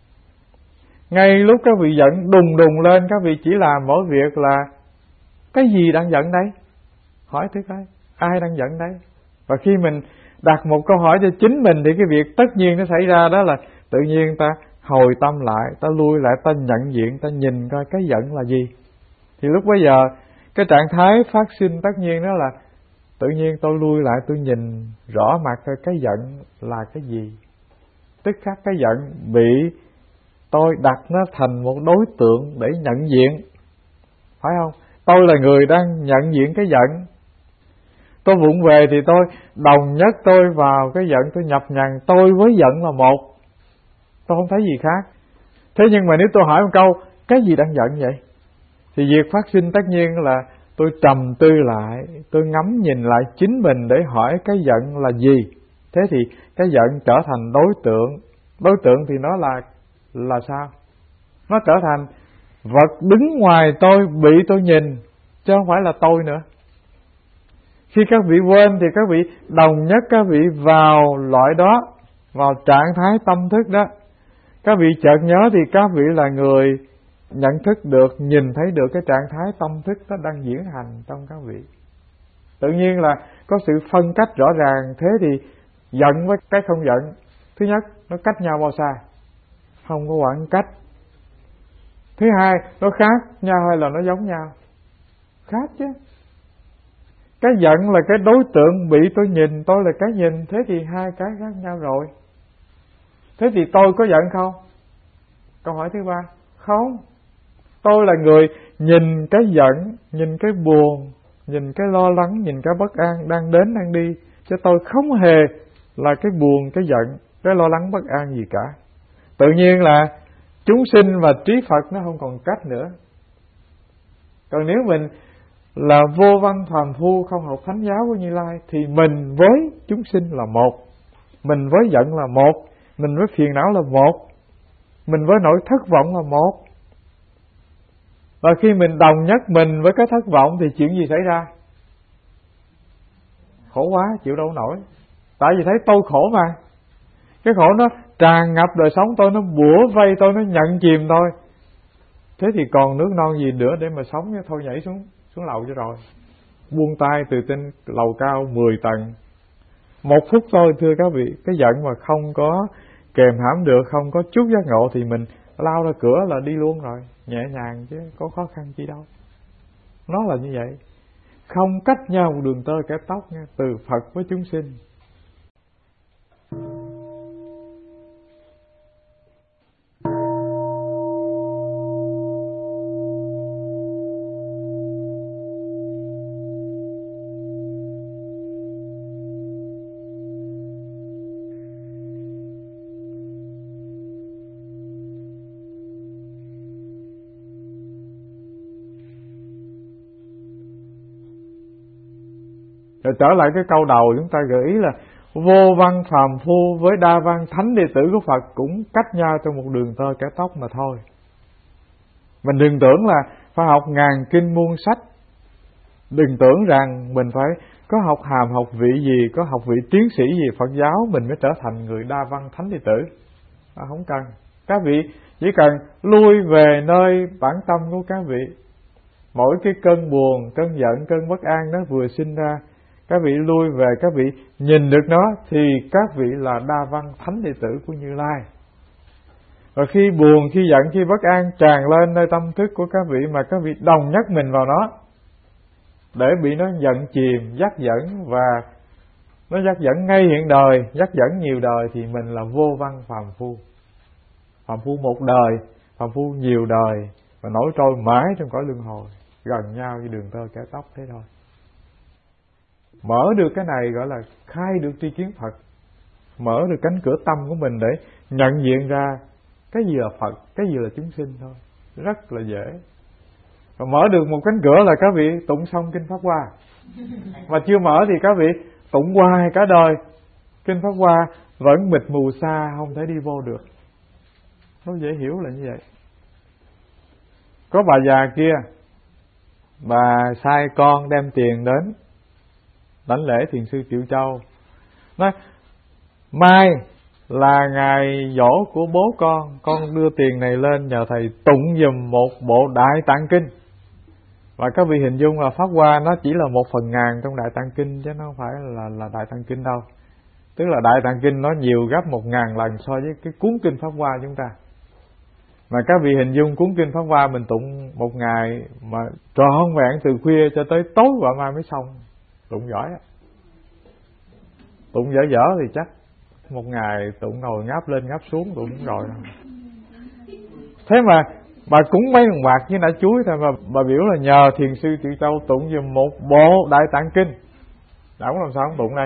Ngay lúc các vị giận đùng lên, các vị chỉ làm mỗi việc là cái gì đang giận đây? Hỏi thử coi, ai đang giận đây? Và khi mình đặt một câu hỏi cho chính mình thì cái việc tất nhiên nó xảy ra đó là tự nhiên ta hồi tâm lại, ta lui lại, ta nhận diện, ta nhìn coi cái giận là gì. Thì lúc bấy giờ cái trạng thái phát sinh tất nhiên đó là tự nhiên tôi lui lại, tôi nhìn rõ mặt coi cái giận là cái gì. Tức khắc cái giận bị tôi đặt nó thành một đối tượng để nhận diện, phải không? Tôi là người đang nhận diện cái giận. Tôi vụng về thì tôi đồng nhất tôi vào cái giận, tôi nhập nhằng tôi với giận là một. Tôi không thấy gì khác. Thế nhưng mà nếu tôi hỏi một câu, cái gì đang giận vậy? Thì việc phát sinh tất nhiên là tôi trầm tư lại, tôi ngắm nhìn lại chính mình để hỏi cái giận là gì. Thế thì cái giận trở thành đối tượng. Đối tượng thì nó là sao? Nó trở thành vật đứng ngoài tôi, bị tôi nhìn, chứ không phải là tôi nữa. Khi các vị quên thì các vị đồng nhất các vị vào loại đó, vào trạng thái tâm thức đó. Các vị chợt nhớ thì các vị là người nhận thức được, nhìn thấy được cái trạng thái tâm thức đó đang diễn hành trong các vị. Tự nhiên là có sự phân cách rõ ràng. Thế thì giận với cái không giận, thứ nhất nó cách nhau bao xa? Không có khoảng cách. Thứ hai, nó khác nhau hay là nó giống nhau? Khác chứ. Cái giận là cái đối tượng bị tôi nhìn, tôi là cái nhìn, thế thì hai cái khác nhau rồi. Thế thì tôi có giận không? Câu hỏi thứ ba, không. Tôi là người nhìn cái giận, nhìn cái buồn, nhìn cái lo lắng, nhìn cái bất an đang đến đang đi, chứ tôi không hề là cái buồn, cái giận, cái lo lắng bất an gì cả. Tự nhiên là chúng sinh và trí Phật nó không còn cách nữa. Còn nếu mình là vô văn phàm phu không học thánh giáo của Như Lai, thì mình với chúng sinh là một, mình với giận là một, mình với phiền não là một, mình với nỗi thất vọng là một. Và khi mình đồng nhất mình với cái thất vọng thì chuyện gì xảy ra? Khổ quá, chịu đâu nổi. Tại vì thấy tôi khổ mà. Cái khổ nó tràn ngập đời sống tôi, nó bủa vây tôi, nó nhận chìm tôi. Thế thì còn nước non gì nữa để mà sống, thôi nhảy xuống lầu cho rồi. Buông tay từ trên lầu cao 10 tầng. 1 phút thôi thưa các vị, cái giận mà không có kềm hãm được, không có chút giác ngộ thì mình lao ra cửa là đi luôn rồi, nhẹ nhàng chứ có khó khăn chi đâu. Nó là như vậy, không cách nhau một đường tơ kẻ tóc nha, từ Phật với chúng sinh. Rồi trở lại cái câu đầu chúng ta gợi ý là vô văn phàm phu với đa văn thánh đệ tử của Phật cũng cách nhau trong một đường tơ kẻ tóc mà thôi. Mình đừng tưởng là phải học ngàn kinh muôn sách, đừng tưởng rằng mình phải có học hàm học vị gì, có học vị tiến sĩ gì Phật giáo mình mới trở thành người đa văn thánh đệ tử. Không cần. Các vị chỉ cần lui về nơi bản tâm của các vị. Mỗi cái cơn buồn, cơn giận, cơn bất an nó vừa sinh ra, các vị lui về, các vị nhìn được nó thì các vị là đa văn thánh đệ tử của Như Lai. Và khi buồn, khi giận, khi bất an tràn lên nơi tâm thức của các vị mà các vị đồng nhất mình vào nó để bị nó giận chìm, dắt dẫn, và nó dắt dẫn ngay hiện đời, dắt dẫn nhiều đời, thì mình là vô văn phàm phu. Phàm phu một đời, phàm phu nhiều đời, và nổi trôi mãi trong cõi luân hồi, gần nhau như đường tơ kẻ tóc thế thôi. Mở được cái này gọi là khai được tri kiến Phật, mở được cánh cửa tâm của mình để nhận diện ra cái gì là Phật, cái gì là chúng sinh thôi, rất là dễ. Và mở được một cánh cửa là các vị tụng xong Kinh Pháp Hoa. Mà chưa mở thì các vị tụng hoài cả đời Kinh Pháp Hoa vẫn mịt mù xa, không thể đi vô được. Nó dễ hiểu là như vậy. Có bà già kia, bà sai con đem tiền đến đảnh lễ thiền sư Triệu Châu, nói mai là ngày giỗ của bố con đưa tiền này lên nhờ thầy tụng giùm một bộ Đại Tạng Kinh. Và các vị hình dung là Pháp Hoa nó chỉ là 1/1000 trong Đại Tạng Kinh, chứ nó không phải là Đại Tạng Kinh đâu. Tức là Đại Tạng Kinh nó nhiều gấp 1000 lần so với cái cuốn Kinh Pháp Hoa chúng ta. Mà các vị hình dung cuốn Kinh Pháp Hoa mình tụng một ngày mà trọn vẹn từ khuya cho tới tối và mai mới xong. Tụng giỏi á. Tụng dở thì chắc một ngày tụng ngồi ngáp lên ngáp xuống tụng rồi. Thế mà bà cúng mấy đồng bạc với nã chuối thôi mà bà biểu là nhờ thiền sư Triệu Châu tụng giùm một bộ Đại Tạng Kinh. Đã cũng làm sao không tụng đây.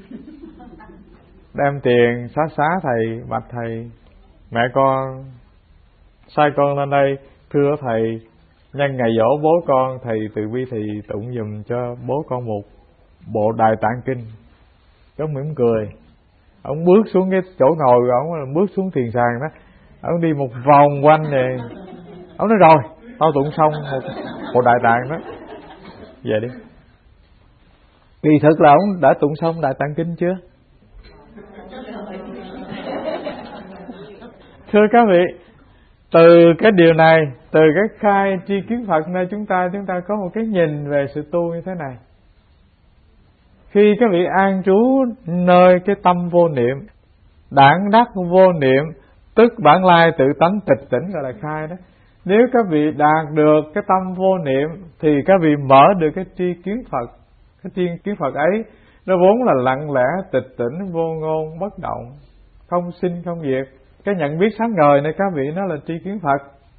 Đem tiền xá thầy, bạch thầy, mẹ con sai con lên đây, thưa thầy, nhân ngày dỗ bố con, thầy từ bi thì tụng giùm cho bố con một bộ Đại Tạng Kinh. Ông mỉm cười, ông bước xuống cái chỗ ngồi của ông, bước xuống thiền sàng đó, ông đi một vòng quanh này, ông nói rồi, tao tụng xong một bộ Đại Tạng đó, về đi. Kỳ thực là ông đã tụng xong Đại Tạng Kinh chưa? Thưa các vị, từ cái điều này, từ cái khai tri kiến Phật nơi chúng ta có một cái nhìn về sự tu như thế này. Khi các vị an trú nơi cái tâm vô niệm, đản đắc vô niệm, tức bản lai tự tánh tịch tỉnh, gọi là khai đó. Nếu các vị đạt được cái tâm vô niệm thì các vị mở được cái tri kiến Phật. Cái tri kiến Phật ấy nó vốn là lặng lẽ, tịch tỉnh, vô ngôn, bất động, không sinh không diệt. Cái nhận biết sáng ngời này các vị nó là tri kiến Phật.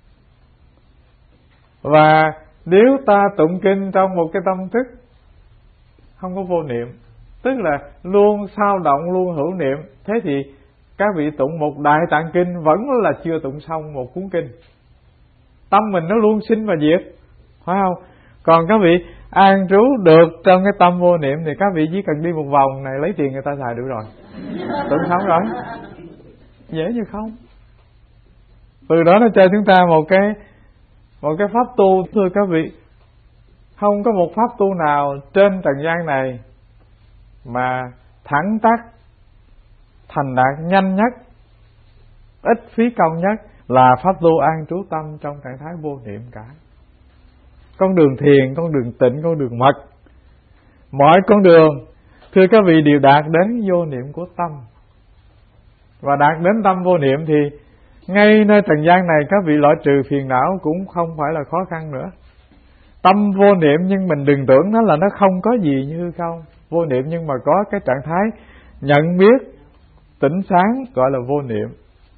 Và nếu ta tụng kinh trong một cái tâm thức không có vô niệm, tức là luôn sao động, luôn hữu niệm, thế thì các vị tụng một Đại Tạng Kinh vẫn là chưa tụng xong một cuốn kinh. Tâm mình nó luôn sinh và diệt, phải không? Còn các vị an trú được trong cái tâm vô niệm thì các vị chỉ cần đi một vòng này lấy tiền người ta xài được rồi, tưởng sống rồi, dễ như không. Từ đó nó cho chúng ta một cái pháp tu. Thưa các vị, không có một pháp tu nào trên trần gian này mà thẳng tắc, thành đạt nhanh nhất, ít phí công nhất là pháp tu an trú tâm trong trạng thái vô niệm cả. Con đường thiền, con đường tịnh, con đường mật, mọi con đường thưa các vị đều đạt đến vô niệm của tâm. Và đạt đến tâm vô niệm thì ngay nơi trần gian này các vị loại trừ phiền não cũng không phải là khó khăn nữa. Tâm vô niệm nhưng mình đừng tưởng nó là nó không có gì như hư không. Vô niệm nhưng mà có cái trạng thái nhận biết tỉnh sáng gọi là vô niệm.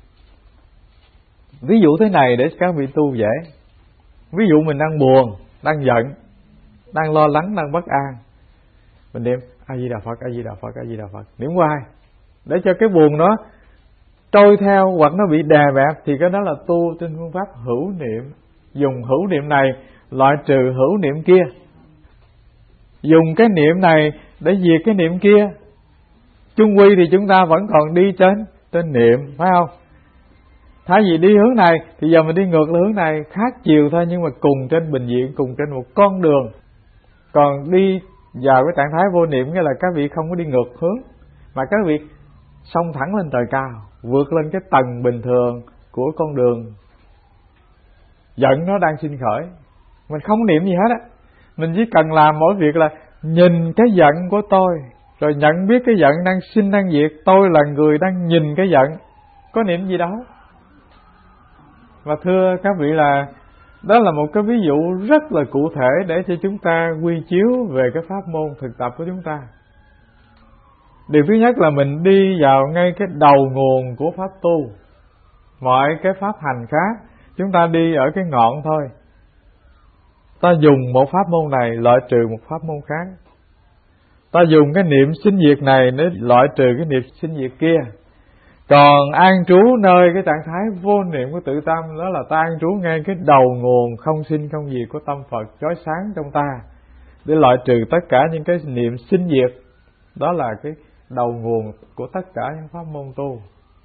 Ví dụ thế này để các vị tu dễ. Ví dụ mình đang buồn, đang giận, đang lo lắng, đang bất an, mình niệm A Di Đà Phật, A Di Đà Phật, A Di Đà Phật, niệm hoài để cho cái buồn nó trôi theo hoặc nó bị đè bẹp. Thì cái đó là tu trên phương pháp hữu niệm. Dùng hữu niệm này loại trừ hữu niệm kia, dùng cái niệm này để diệt cái niệm kia. Chung quy thì chúng ta vẫn còn đi trên niệm, phải không? Thay vì đi hướng này thì giờ mình đi ngược hướng này, khác chiều thôi nhưng mà cùng trên bình diện, cùng trên một con đường. Còn đi vào cái trạng thái vô niệm nghĩa là các vị không có đi ngược hướng, mà các vị xông thẳng lên trời cao, vượt lên cái tầng bình thường của con đường giận nó đang sinh khởi. Mình không niệm gì hết á, mình chỉ cần làm mỗi việc là nhìn cái giận của tôi, rồi nhận biết cái giận đang sinh đang diệt. Tôi là người đang nhìn cái giận, có niệm gì đâu. Và thưa các vị là đó là một cái ví dụ rất là cụ thể để cho chúng ta quy chiếu về cái pháp môn thực tập của chúng ta. Điều thứ nhất là mình đi vào ngay cái đầu nguồn của pháp tu. Mọi cái pháp hành khác chúng ta đi ở cái ngọn thôi. Ta dùng một pháp môn này loại trừ một pháp môn khác. Ta dùng cái niệm sinh diệt này để loại trừ cái niệm sinh diệt kia. Còn an trú nơi cái trạng thái vô niệm của tự tâm, đó là ta an trú ngay cái đầu nguồn không sinh không diệt của tâm Phật chói sáng trong ta, để loại trừ tất cả những cái niệm sinh diệt. Đó là cái đầu nguồn của tất cả những pháp môn tu.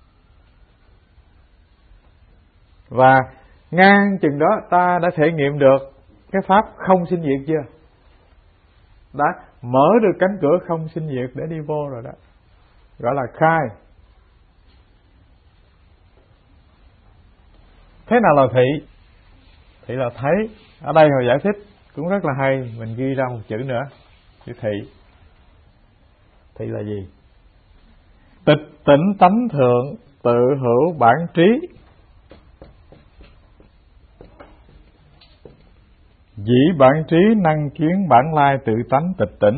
Và ngang chừng đó ta đã thể nghiệm được cái pháp không sinh diệt chưa? Đã mở được cánh cửa không sinh diệt để đi vô rồi đó, gọi là khai. Thế nào là thị? Thị là thấy. Ở đây họ giải thích cũng rất là hay, mình ghi ra một chữ nữa, chữ thị. Thị là gì? Tịch tỉnh tánh thượng, tự hữu bản trí, dĩ bản trí năng kiến bản lai tự tánh tịch tỉnh.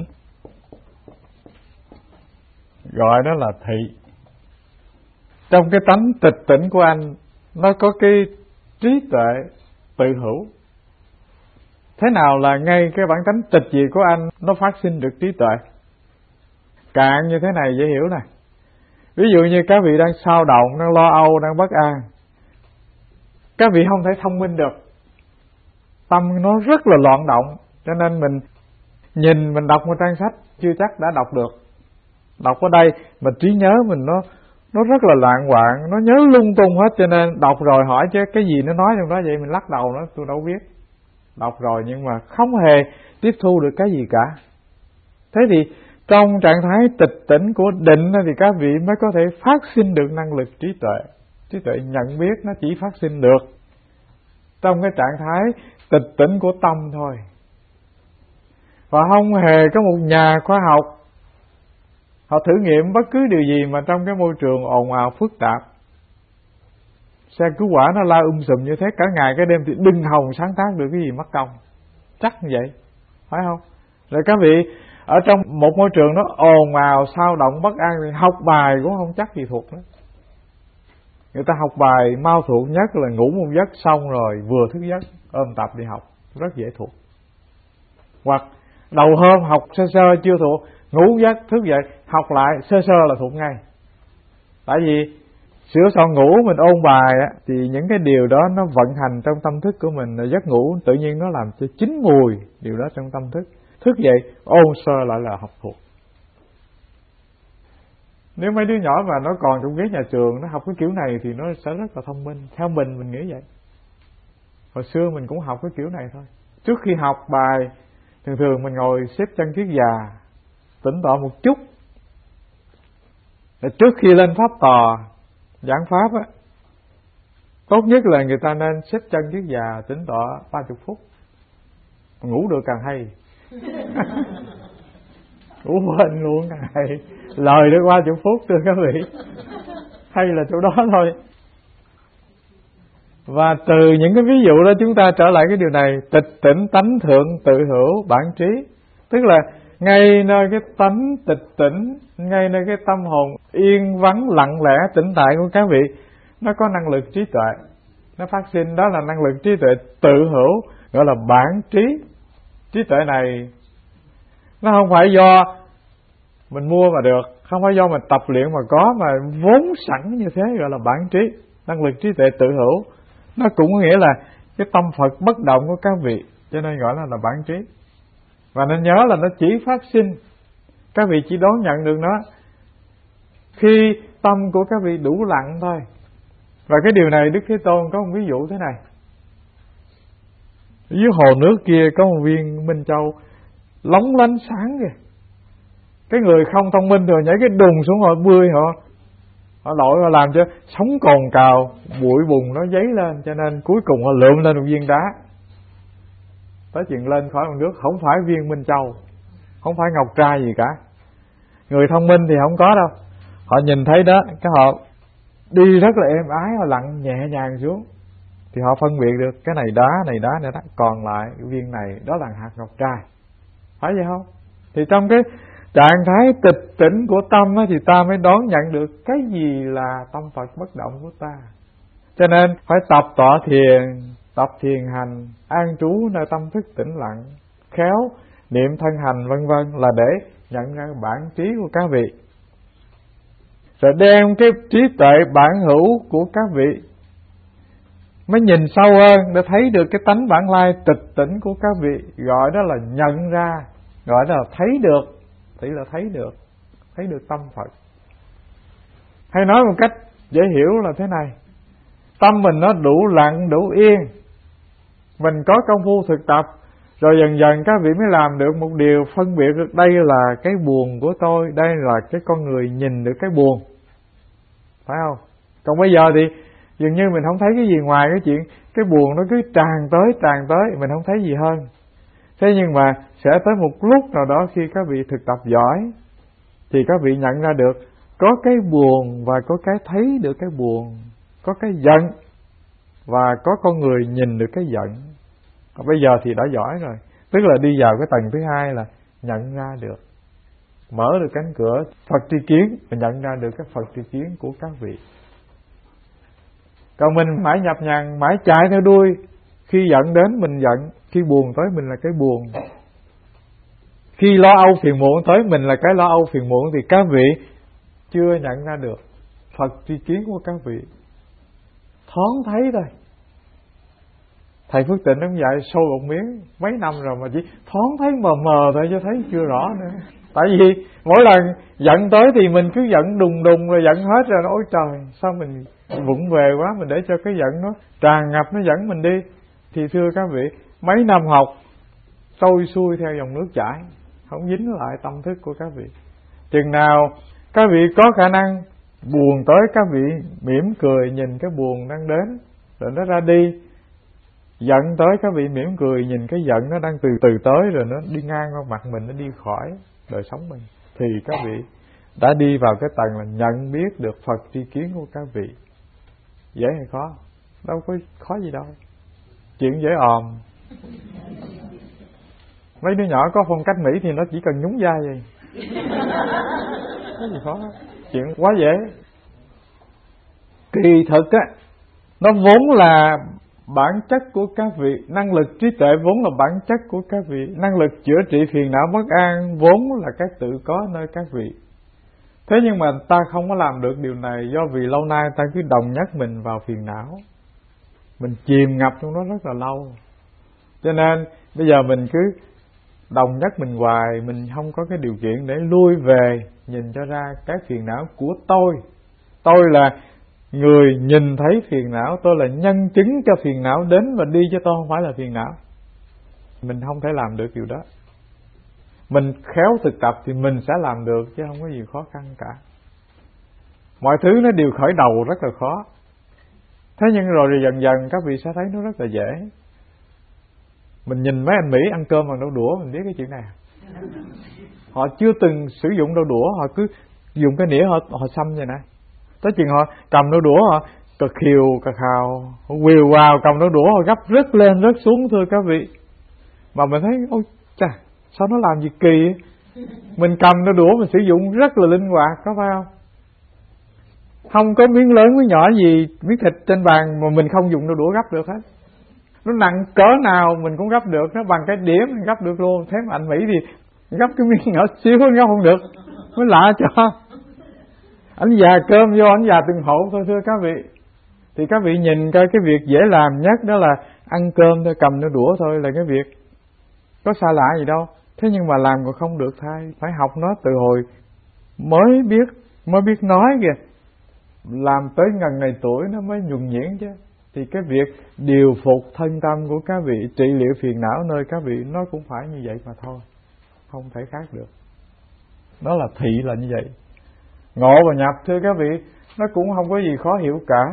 Gọi đó là thị. Trong cái tánh tịch tỉnh của anh, nó có cái trí tuệ tự hữu. Thế nào là ngay cái bản tánh tịch diệt của anh nó phát sinh được trí tuệ? Cạn như thế này dễ hiểu này. Ví dụ như các vị đang xao động, đang lo âu, đang bất an, các vị không thể thông minh được, tâm nó rất là loạn động. Cho nên mình nhìn, mình đọc một trang sách chưa chắc đã đọc được. Đọc ở đây mà trí nhớ mình nó rất là loạn quạng, nó nhớ lung tung hết. Cho nên đọc rồi hỏi chứ cái gì nó nói trong đó vậy, mình lắc đầu nó tôi đâu biết. Đọc rồi nhưng mà không hề tiếp thu được cái gì cả. Thế thì trong trạng thái tịch tỉnh của định thì các vị mới có thể phát sinh được năng lực trí tuệ. Trí tuệ nhận biết nó chỉ phát sinh được trong cái trạng thái tịch tỉnh của tâm thôi. Và không hề có một nhà khoa học họ thử nghiệm bất cứ điều gì mà trong cái môi trường ồn ào phức tạp, xe cứu hỏa nó la sùm như thế cả ngày cái đêm thì đừng hòng sáng tác được cái gì mất công. Chắc như vậy, phải không? Rồi các vị ở trong một môi trường nó ồn ào, xao động, bất an thì học bài cũng không chắc gì thuộc nữa. Người ta học bài mau thuộc nhất là ngủ một giấc xong rồi vừa thức giấc ôm tập đi học, rất dễ thuộc. Hoặc đầu hôm học sơ sơ chưa thuộc, ngủ giấc thức dậy học lại sơ sơ là thuộc ngay. Tại vì sửa soạn ngủ mình ôn bài á, thì những cái điều đó nó vận hành trong tâm thức của mình, giấc ngủ tự nhiên nó làm cho chín mùi điều đó trong tâm thức. thức dậy ôn sơ lại là học thuộc. Nếu mấy đứa nhỏ mà nó còn trong ghế nhà trường, nó học cái kiểu này thì nó sẽ rất là thông minh. Theo mình nghĩ vậy. Hồi xưa mình cũng học cái kiểu này thôi. Trước khi học bài, thường mình ngồi xếp chân kiết già, tĩnh tọa một chút. Trước khi lên pháp tòa giảng pháp á, tốt nhất là người ta nên xếp chân kiết già tĩnh tọa 30 phút. Ngủ được càng hay. Ngủ quên luôn càng hay. Lời được 30 phút thưa các vị. Hay là chỗ đó thôi. Và từ những cái ví dụ đó chúng ta trở lại cái điều này. Tịch tỉnh tánh thượng tự hữu bản trí. Tức là ngay nơi cái tánh tịch tỉnh, ngay nơi cái tâm hồn yên vắng lặng lẽ tĩnh tại của các vị, nó có năng lực trí tuệ. Nó phát sinh, đó là năng lực trí tuệ tự hữu, gọi là bản trí. Trí tuệ này nó không phải do mình mua mà được, không phải do mình tập luyện mà có, mà vốn sẵn như thế, gọi là bản trí. Năng lực trí tuệ tự hữu. Nó cũng có nghĩa là cái tâm Phật bất động của các vị, cho nên gọi là bản trí. Và nên nhớ là nó chỉ phát sinh, các vị chỉ đón nhận được nó khi tâm của các vị đủ lặng thôi. Và cái điều này Đức Thế Tôn có một ví dụ thế này. Dưới hồ nước kia có một viên Minh Châu lóng lánh sáng kìa. Cái người không thông minh rồi nhảy cái đùng xuống họ bơi, họ lội, họ làm cho sóng cồn cào, bụi bùn nó dấy lên, cho nên cuối cùng họ lượm lên một viên đá. Tới chuyện lên khỏi mặt nước không phải viên Minh Châu, không phải ngọc trai gì cả. Người thông minh thì không có đâu. Họ nhìn thấy đó, cái họ đi rất là êm ái, họ lặn nhẹ nhàng xuống, thì họ phân biệt được cái này đá, này đá, này đá, còn lại cái viên này đó là hạt ngọc trai. Phải vậy không? Thì trong cái trạng thái tịch tỉnh của tâm á, thì ta mới đón nhận được cái gì là tâm Phật bất động của ta. Cho nên phải tập tọa thiền, tập thiền hành, an trú nơi tâm thức tĩnh lặng, khéo niệm thân hành vân vân, là để nhận ra bản trí của các vị. Rồi đem cái trí tuệ bản hữu của các vị mới nhìn sâu hơn để thấy được cái tánh bản lai tịch tỉnh của các vị, gọi đó là nhận ra, gọi đó là thấy được, thì là thấy được tâm Phật. Hay nói một cách dễ hiểu là thế này: tâm mình nó đủ lặng, đủ yên, mình có công phu thực tập, rồi dần dần các vị mới làm được một điều, phân biệt được đây là cái buồn của tôi, đây là cái con người nhìn được cái buồn, phải không? Còn bây giờ thì dường như mình không thấy cái gì ngoài cái chuyện cái buồn nó cứ tràn tới, mình không thấy gì hơn. Thế nhưng mà sẽ tới một lúc nào đó khi các vị thực tập giỏi, thì các vị nhận ra được có cái buồn và có cái thấy được cái buồn, có cái giận và có con người nhìn được cái giận. Còn bây giờ thì đã giỏi rồi, tức là đi vào cái tầng thứ hai là nhận ra được, mở được cánh cửa Phật tri kiến và nhận ra được cái Phật tri kiến của các vị. Còn mình mãi nhập nhằng, mãi chạy theo đuôi, khi giận đến mình giận, khi buồn tới mình là cái buồn, khi lo âu phiền muộn tới mình là cái lo âu phiền muộn, thì các vị chưa nhận ra được Phật tri kiến của các vị. Thoáng thấy thôi. Thầy Phước Tịnh ông dạy sôi một miếng mấy năm rồi mà chỉ thoáng thấy mờ mờ thôi, chứ thấy chưa rõ nữa. Tại vì mỗi lần giận tới thì mình cứ giận đùng rồi giận hết rồi, ôi trời, sao mình vụng về quá, mình để cho cái giận nó tràn ngập, nó dẫn mình đi. Thì thưa các vị, mấy năm học trôi xuôi theo dòng nước chảy, không dính lại tâm thức của các vị. Chừng nào các vị có khả năng buồn tới, các vị mỉm cười nhìn cái buồn đang đến rồi nó ra đi. Giận tới các vị mỉm cười nhìn cái giận nó đang từ từ tới rồi nó đi ngang qua mặt mình, nó đi khỏi đời sống mình. Thì các vị đã đi vào cái tầng là nhận biết được Phật tri kiến của các vị. Dễ hay khó? Đâu có khó gì đâu, chuyện dễ òm. Mấy đứa nhỏ có phong cách Mỹ thì nó chỉ cần nhún vai vậy. Cái gì khó? Chuyện quá dễ. Kỳ thực á, nó vốn là bản chất của các vị. Năng lực trí tuệ vốn là bản chất của các vị. Năng lực chữa trị phiền não bất an vốn là các tự có nơi các vị. Thế nhưng mà ta không có làm được điều này, do vì lâu nay ta cứ đồng nhất mình vào phiền não, mình chìm ngập trong đó rất là lâu. Cho nên bây giờ mình cứ đồng nhất mình hoài, mình không có cái điều kiện để lui về nhìn cho ra cái phiền não của tôi. Tôi là người nhìn thấy phiền não, tôi là nhân chứng cho phiền não đến và đi, cho tôi không phải là phiền não. Mình không thể làm được điều đó. Mình khéo thực tập thì mình sẽ làm được, chứ không có gì khó khăn cả. Mọi thứ nó đều khởi đầu rất là khó. Thế nhưng rồi dần dần các vị sẽ thấy nó rất là dễ. Mình nhìn mấy anh Mỹ ăn cơm bằng đôi đũa, mình biết cái chuyện này. Họ chưa từng sử dụng đôi đũa, họ cứ dùng cái nĩa họ xăm vậy nè. Tới chừng họ cầm đôi đũa, họ cà khiều cà khào, họ quìu vào cầm đôi đũa, họ gấp rớt lên rớt xuống, thưa các vị. Mà mình thấy ôi chà, sao nó làm gì kỳ ấy? Mình cầm đôi đũa mình sử dụng rất là linh hoạt, có phải không? Không có miếng lớn miếng nhỏ gì, miếng thịt trên bàn mà mình không dùng đôi đũa gấp được hết. Nó nặng cỡ nào mình cũng gấp được, nó bằng cái đĩa mình gấp được luôn. Thế mà anh Mỹ thì gấp cái miếng nhỏ xíu nó không được, mới lạ cho. Anh già cơm vô, anh già từng hộp thôi, thưa các vị. Thì các vị nhìn coi cái việc dễ làm nhất đó là ăn cơm thôi, cầm đôi đũa thôi là cái việc có xa lạ gì đâu. Thế nhưng mà làm còn không được thay, phải học nó từ hồi mới biết nói kìa. Làm tới ngần này tuổi nó mới nhuần nhuyễn chứ. Thì cái việc điều phục thân tâm của các vị, trị liệu phiền não nơi các vị, nó cũng phải như vậy mà thôi, không thể khác được. Nó là thị là như vậy. Ngộ và nhập, thưa các vị, nó cũng không có gì khó hiểu cả.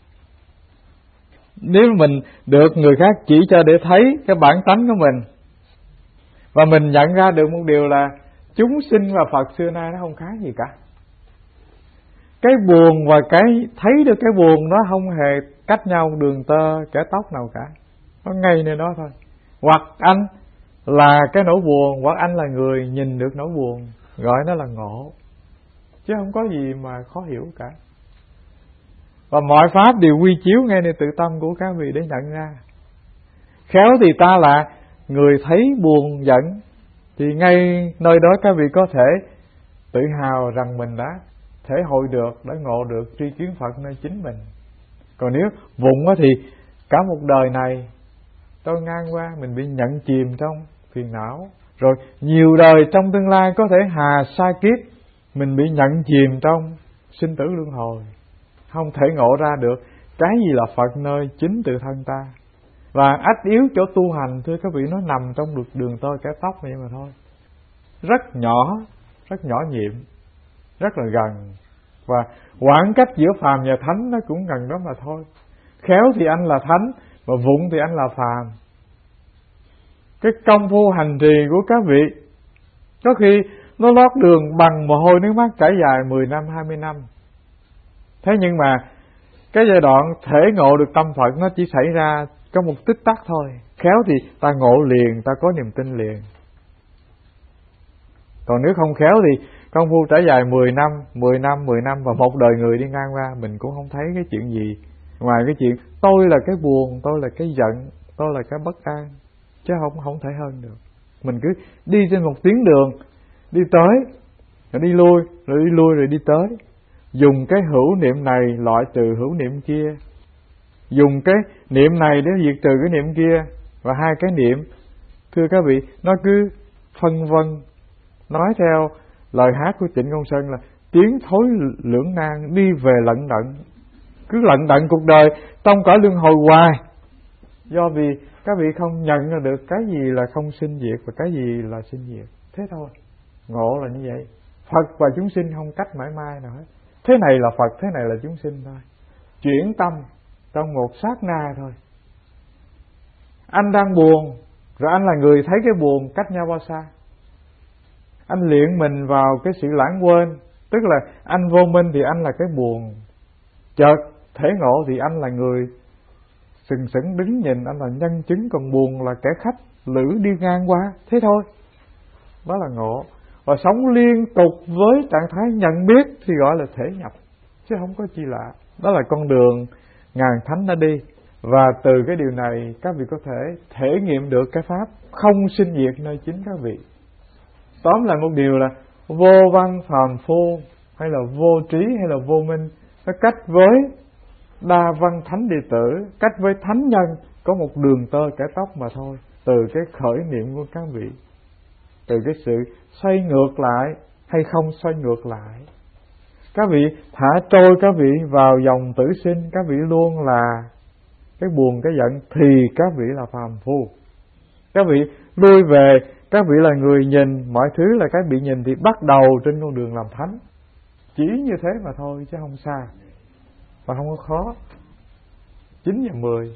Nếu mình được người khác chỉ cho để thấy cái bản tánh của mình, và mình nhận ra được một điều là chúng sinh và Phật xưa nay nó không khác gì cả. Cái buồn và cái thấy được cái buồn nó không hề cách nhau đường tơ kẻ tóc nào cả, nó ngay nơi đó thôi. Hoặc anh là cái nỗi buồn, hoặc anh là người nhìn được nỗi buồn, gọi nó là ngộ, chứ không có gì mà khó hiểu cả. Và mọi pháp đều quy chiếu ngay nơi tự tâm của các vị để nhận ra. Khéo thì ta là người thấy buồn giận, thì ngay nơi đó các vị có thể tự hào rằng mình đã thể hội được, đã ngộ được tri kiến Phật nơi chính mình. Còn nếu vụng thì cả một đời này tôi ngang qua mình bị nhận chìm trong phiền não, rồi nhiều đời trong tương lai có thể hà sa kiếp mình bị nhận chìm trong sinh tử luân hồi, không thể ngộ ra được cái gì là Phật nơi chính tự thân ta. Và ách yếu chỗ tu hành, thưa các vị, nó nằm trong đường tơ kẻ tóc vậy mà thôi. Rất nhỏ nhiệm, rất là gần. Và khoảng cách giữa phàm và thánh nó cũng gần đó mà thôi. Khéo thì anh là thánh, và vụng thì anh là phàm. Cái công phu hành trì của các vị có khi nó lót đường bằng mồ hôi nước mắt trải dài 10 năm, 20 năm. Thế nhưng mà cái giai đoạn thể ngộ được tâm Phật nó chỉ xảy ra có một tích tắc thôi. Khéo thì ta ngộ liền, ta có niềm tin liền. Còn nếu không khéo thì công phu trải dài 10 năm và một đời người đi ngang qua, mình cũng không thấy cái chuyện gì ngoài cái chuyện tôi là cái buồn, tôi là cái giận, tôi là cái bất an, chứ không thể hơn được. Mình cứ đi trên một tuyến đường, đi tới rồi đi lui, rồi đi lui rồi đi tới, dùng cái hữu niệm này loại trừ hữu niệm kia, dùng cái niệm này để diệt trừ cái niệm kia. Và hai cái niệm, thưa các vị, nó cứ phân vân. Nói theo lời hát của Trịnh Công Sơn là tiến thối lưỡng nan, đi về lận đận, cứ lận đận cuộc đời trong cõi luân hồi hoài. Do vì các vị không nhận ra được cái gì là không sinh diệt và cái gì là sinh diệt. Thế thôi, ngộ là như vậy. Phật và chúng sinh không cách mãi mai nào hết. Thế này là Phật, thế này là chúng sinh thôi. Chuyển tâm trong một sát na thôi. Anh đang buồn, rồi anh là người thấy cái buồn cách nhau bao xa. Anh luyện mình vào cái sự lãng quên, tức là anh vô minh thì anh là cái buồn. Chợt thể ngộ thì anh là người sừng sững đứng nhìn, anh là nhân chứng, còn buồn là kẻ khách lữ đi ngang qua. Thế thôi, đó là ngộ. Và sống liên tục với trạng thái nhận biết thì gọi là thể nhập, chứ không có chi lạ. Đó là con đường ngàn thánh đã đi. Và từ cái điều này các vị có thể thể nghiệm được cái pháp không sinh diệt nơi chính các vị. Tóm lại một điều là vô văn phàm phu, hay là vô trí, hay là vô minh, nó cách với đa văn thánh đệ tử, cách với thánh nhân có một đường tơ kẻ tóc mà thôi, từ cái khởi niệm của các vị. từ cái sự xoay ngược lại hay không xoay ngược lại. Các vị thả trôi các vị vào dòng tử sinh, các vị luôn là cái buồn cái giận thì các vị là phàm phu. Các vị lui về, các vị là người nhìn, mọi thứ là các vị nhìn thì bắt đầu trên con đường làm thánh. Chỉ như thế mà thôi chứ không xa và không có khó. 9 và 10.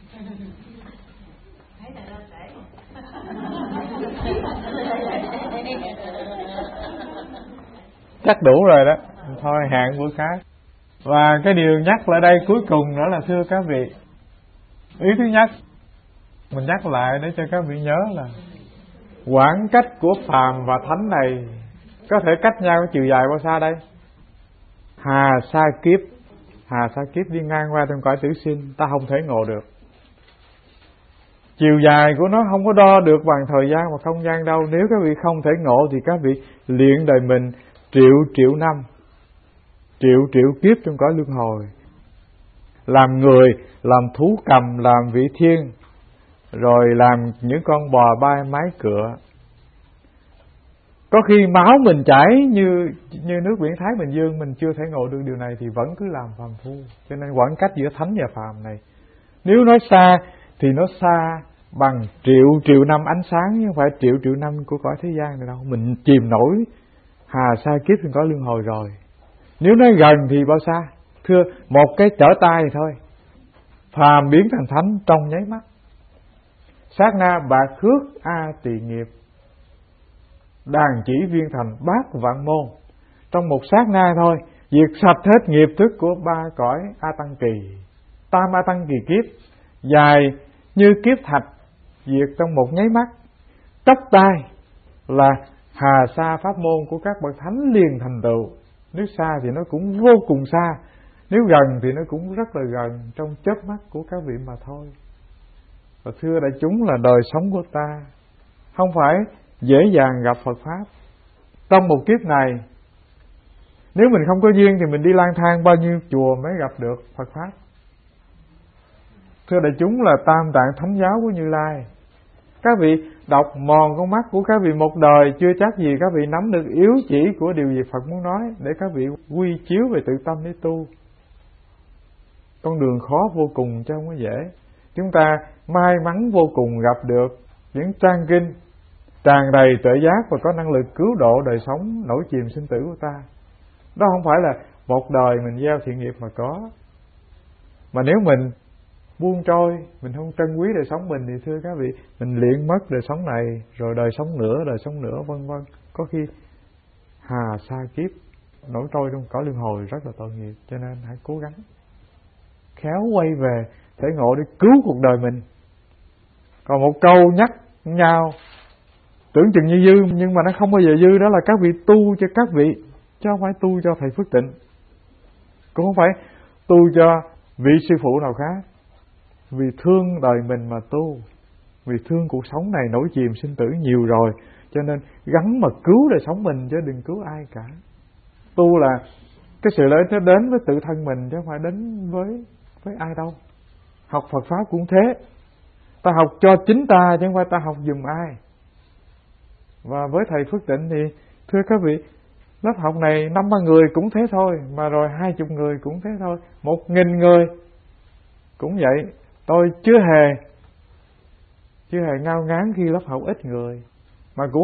Chắc đủ rồi đó. Thôi hẹn bữa khác. Và cái điều nhắc lại đây cuối cùng nữa là thưa các vị, ý thứ nhất mình nhắc lại để cho các vị nhớ là khoảng cách của phàm và thánh này có thể cách nhau cái chiều dài bao xa đây? Hà sa kiếp. Hà sa kiếp đi ngang qua trong cõi tử sinh, ta không thể ngộ được. Chiều dài của nó không có đo được bằng thời gian và không gian đâu. Nếu các vị không thể ngộ thì các vị luyện đời mình triệu năm, triệu kiếp trong cõi luân hồi, làm người, làm thú cầm, làm vị thiên, rồi làm những con bò bay mái cựa. Có khi máu mình chảy như nước biển Thái Bình Dương, mình chưa thể ngộ được điều này thì vẫn cứ làm phàm phu. Cho nên khoảng cách giữa thánh và phàm này, nếu nói xa thì nó xa bằng triệu năm ánh sáng, chứ không phải triệu năm của cõi thế gian này đâu. Mình chìm nổi hà sa kiếp trên cõi luân hồi rồi. Nếu nói gần thì bao xa? Thưa, một cái trở tay thì thôi, phàm biến thành thánh trong nháy mắt. Sát na bạc khước a tỳ nghiệp, đàn chỉ viên thành bát vạn môn. Trong một sát na thôi, diệt sạch hết nghiệp thức của 3 cõi a tăng kỳ, tam a tăng kỳ kiếp, dài như kiếp thạch, diệt trong một nháy mắt. Tóc tai là hà sa pháp môn của các bậc thánh liền thành tựu. Nếu xa thì nó cũng vô cùng xa, nếu gần thì nó cũng rất là gần, trong chớp mắt của các vị mà thôi. Và thưa đại chúng, là đời sống của ta không phải dễ dàng gặp Phật Pháp. Trong một kiếp này, nếu mình không có duyên thì mình đi lang thang bao nhiêu chùa mới gặp được Phật Pháp. Thưa đại chúng, là tam tạng thánh giáo của Như Lai. Các vị đọc mòn con mắt của các vị một đời, chưa chắc gì các vị nắm được yếu chỉ của điều gì Phật muốn nói, để các vị quy chiếu về tự tâm để tu. Con đường khó vô cùng chứ không có dễ. Chúng ta may mắn vô cùng gặp được những trang kinh tràn đầy tuệ giác và có năng lực cứu độ đời sống nổi chìm sinh tử của ta. Đó không phải là một đời mình gieo thiện nghiệp mà có. Mà nếu mình buông trôi, mình không trân quý đời sống mình thì thưa các vị, mình luyện mất đời sống này, rồi đời sống nữa vân vân. Có khi hà sa kiếp nổi trôi trong cõi luân hồi rất là tội nghiệp. Cho nên hãy cố gắng khéo quay về thể ngộ để cứu cuộc đời mình. Còn một câu nhắc nhau tưởng chừng như dư, nhưng mà nó không bao giờ dư, đó là các vị tu cho các vị, chứ không phải tu cho thầy Phước Tịnh, cũng không phải tu cho vị sư phụ nào khác. Vì thương đời mình mà tu, vì thương cuộc sống này nổi chìm sinh tử nhiều rồi, cho nên gắn mà cứu đời sống mình chứ đừng cứu ai cả. Tu là cái sự lợi nó đến với tự thân mình chứ không phải đến với ai đâu. Học Phật Pháp cũng thế, ta học cho chính ta chứ không phải ta học giùm ai. Và với thầy Phước Tịnh thì thưa các vị, lớp học này 5-3 người cũng thế thôi, mà rồi 20 người cũng thế thôi, 1000 người cũng vậy. Tôi chưa hề ngao ngán khi lớp học ít người, mà cũng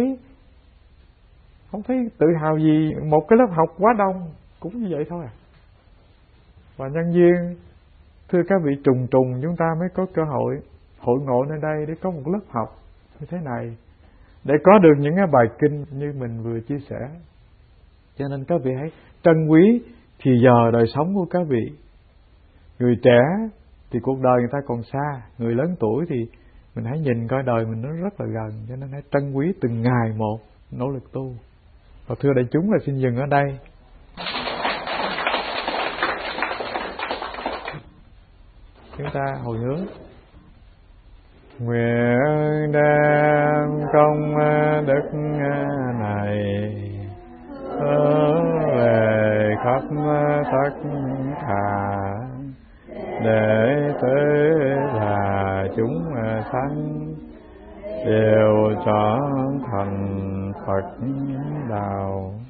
không thấy tự hào gì một cái lớp học quá đông, cũng như vậy thôi à. Và nhân duyên thưa các vị, trùng chúng ta mới có cơ hội hội ngộ nơi đây để có một lớp học như thế này, để có được những cái bài kinh như mình vừa chia sẻ. Cho nên các vị hãy trân quý thì giờ đời sống của các vị. Người trẻ thì cuộc đời người ta còn xa, người lớn tuổi thì mình hãy nhìn coi đời mình nó rất là gần, cho nên hãy trân quý từng ngày một, nỗ lực tu. Và thưa đại chúng, là xin dừng ở đây. Chúng ta hồi hướng. Nguyện đem công đức này hướng về khắp tất cả để tới là chúng sanh đều trọn thành Phật đạo.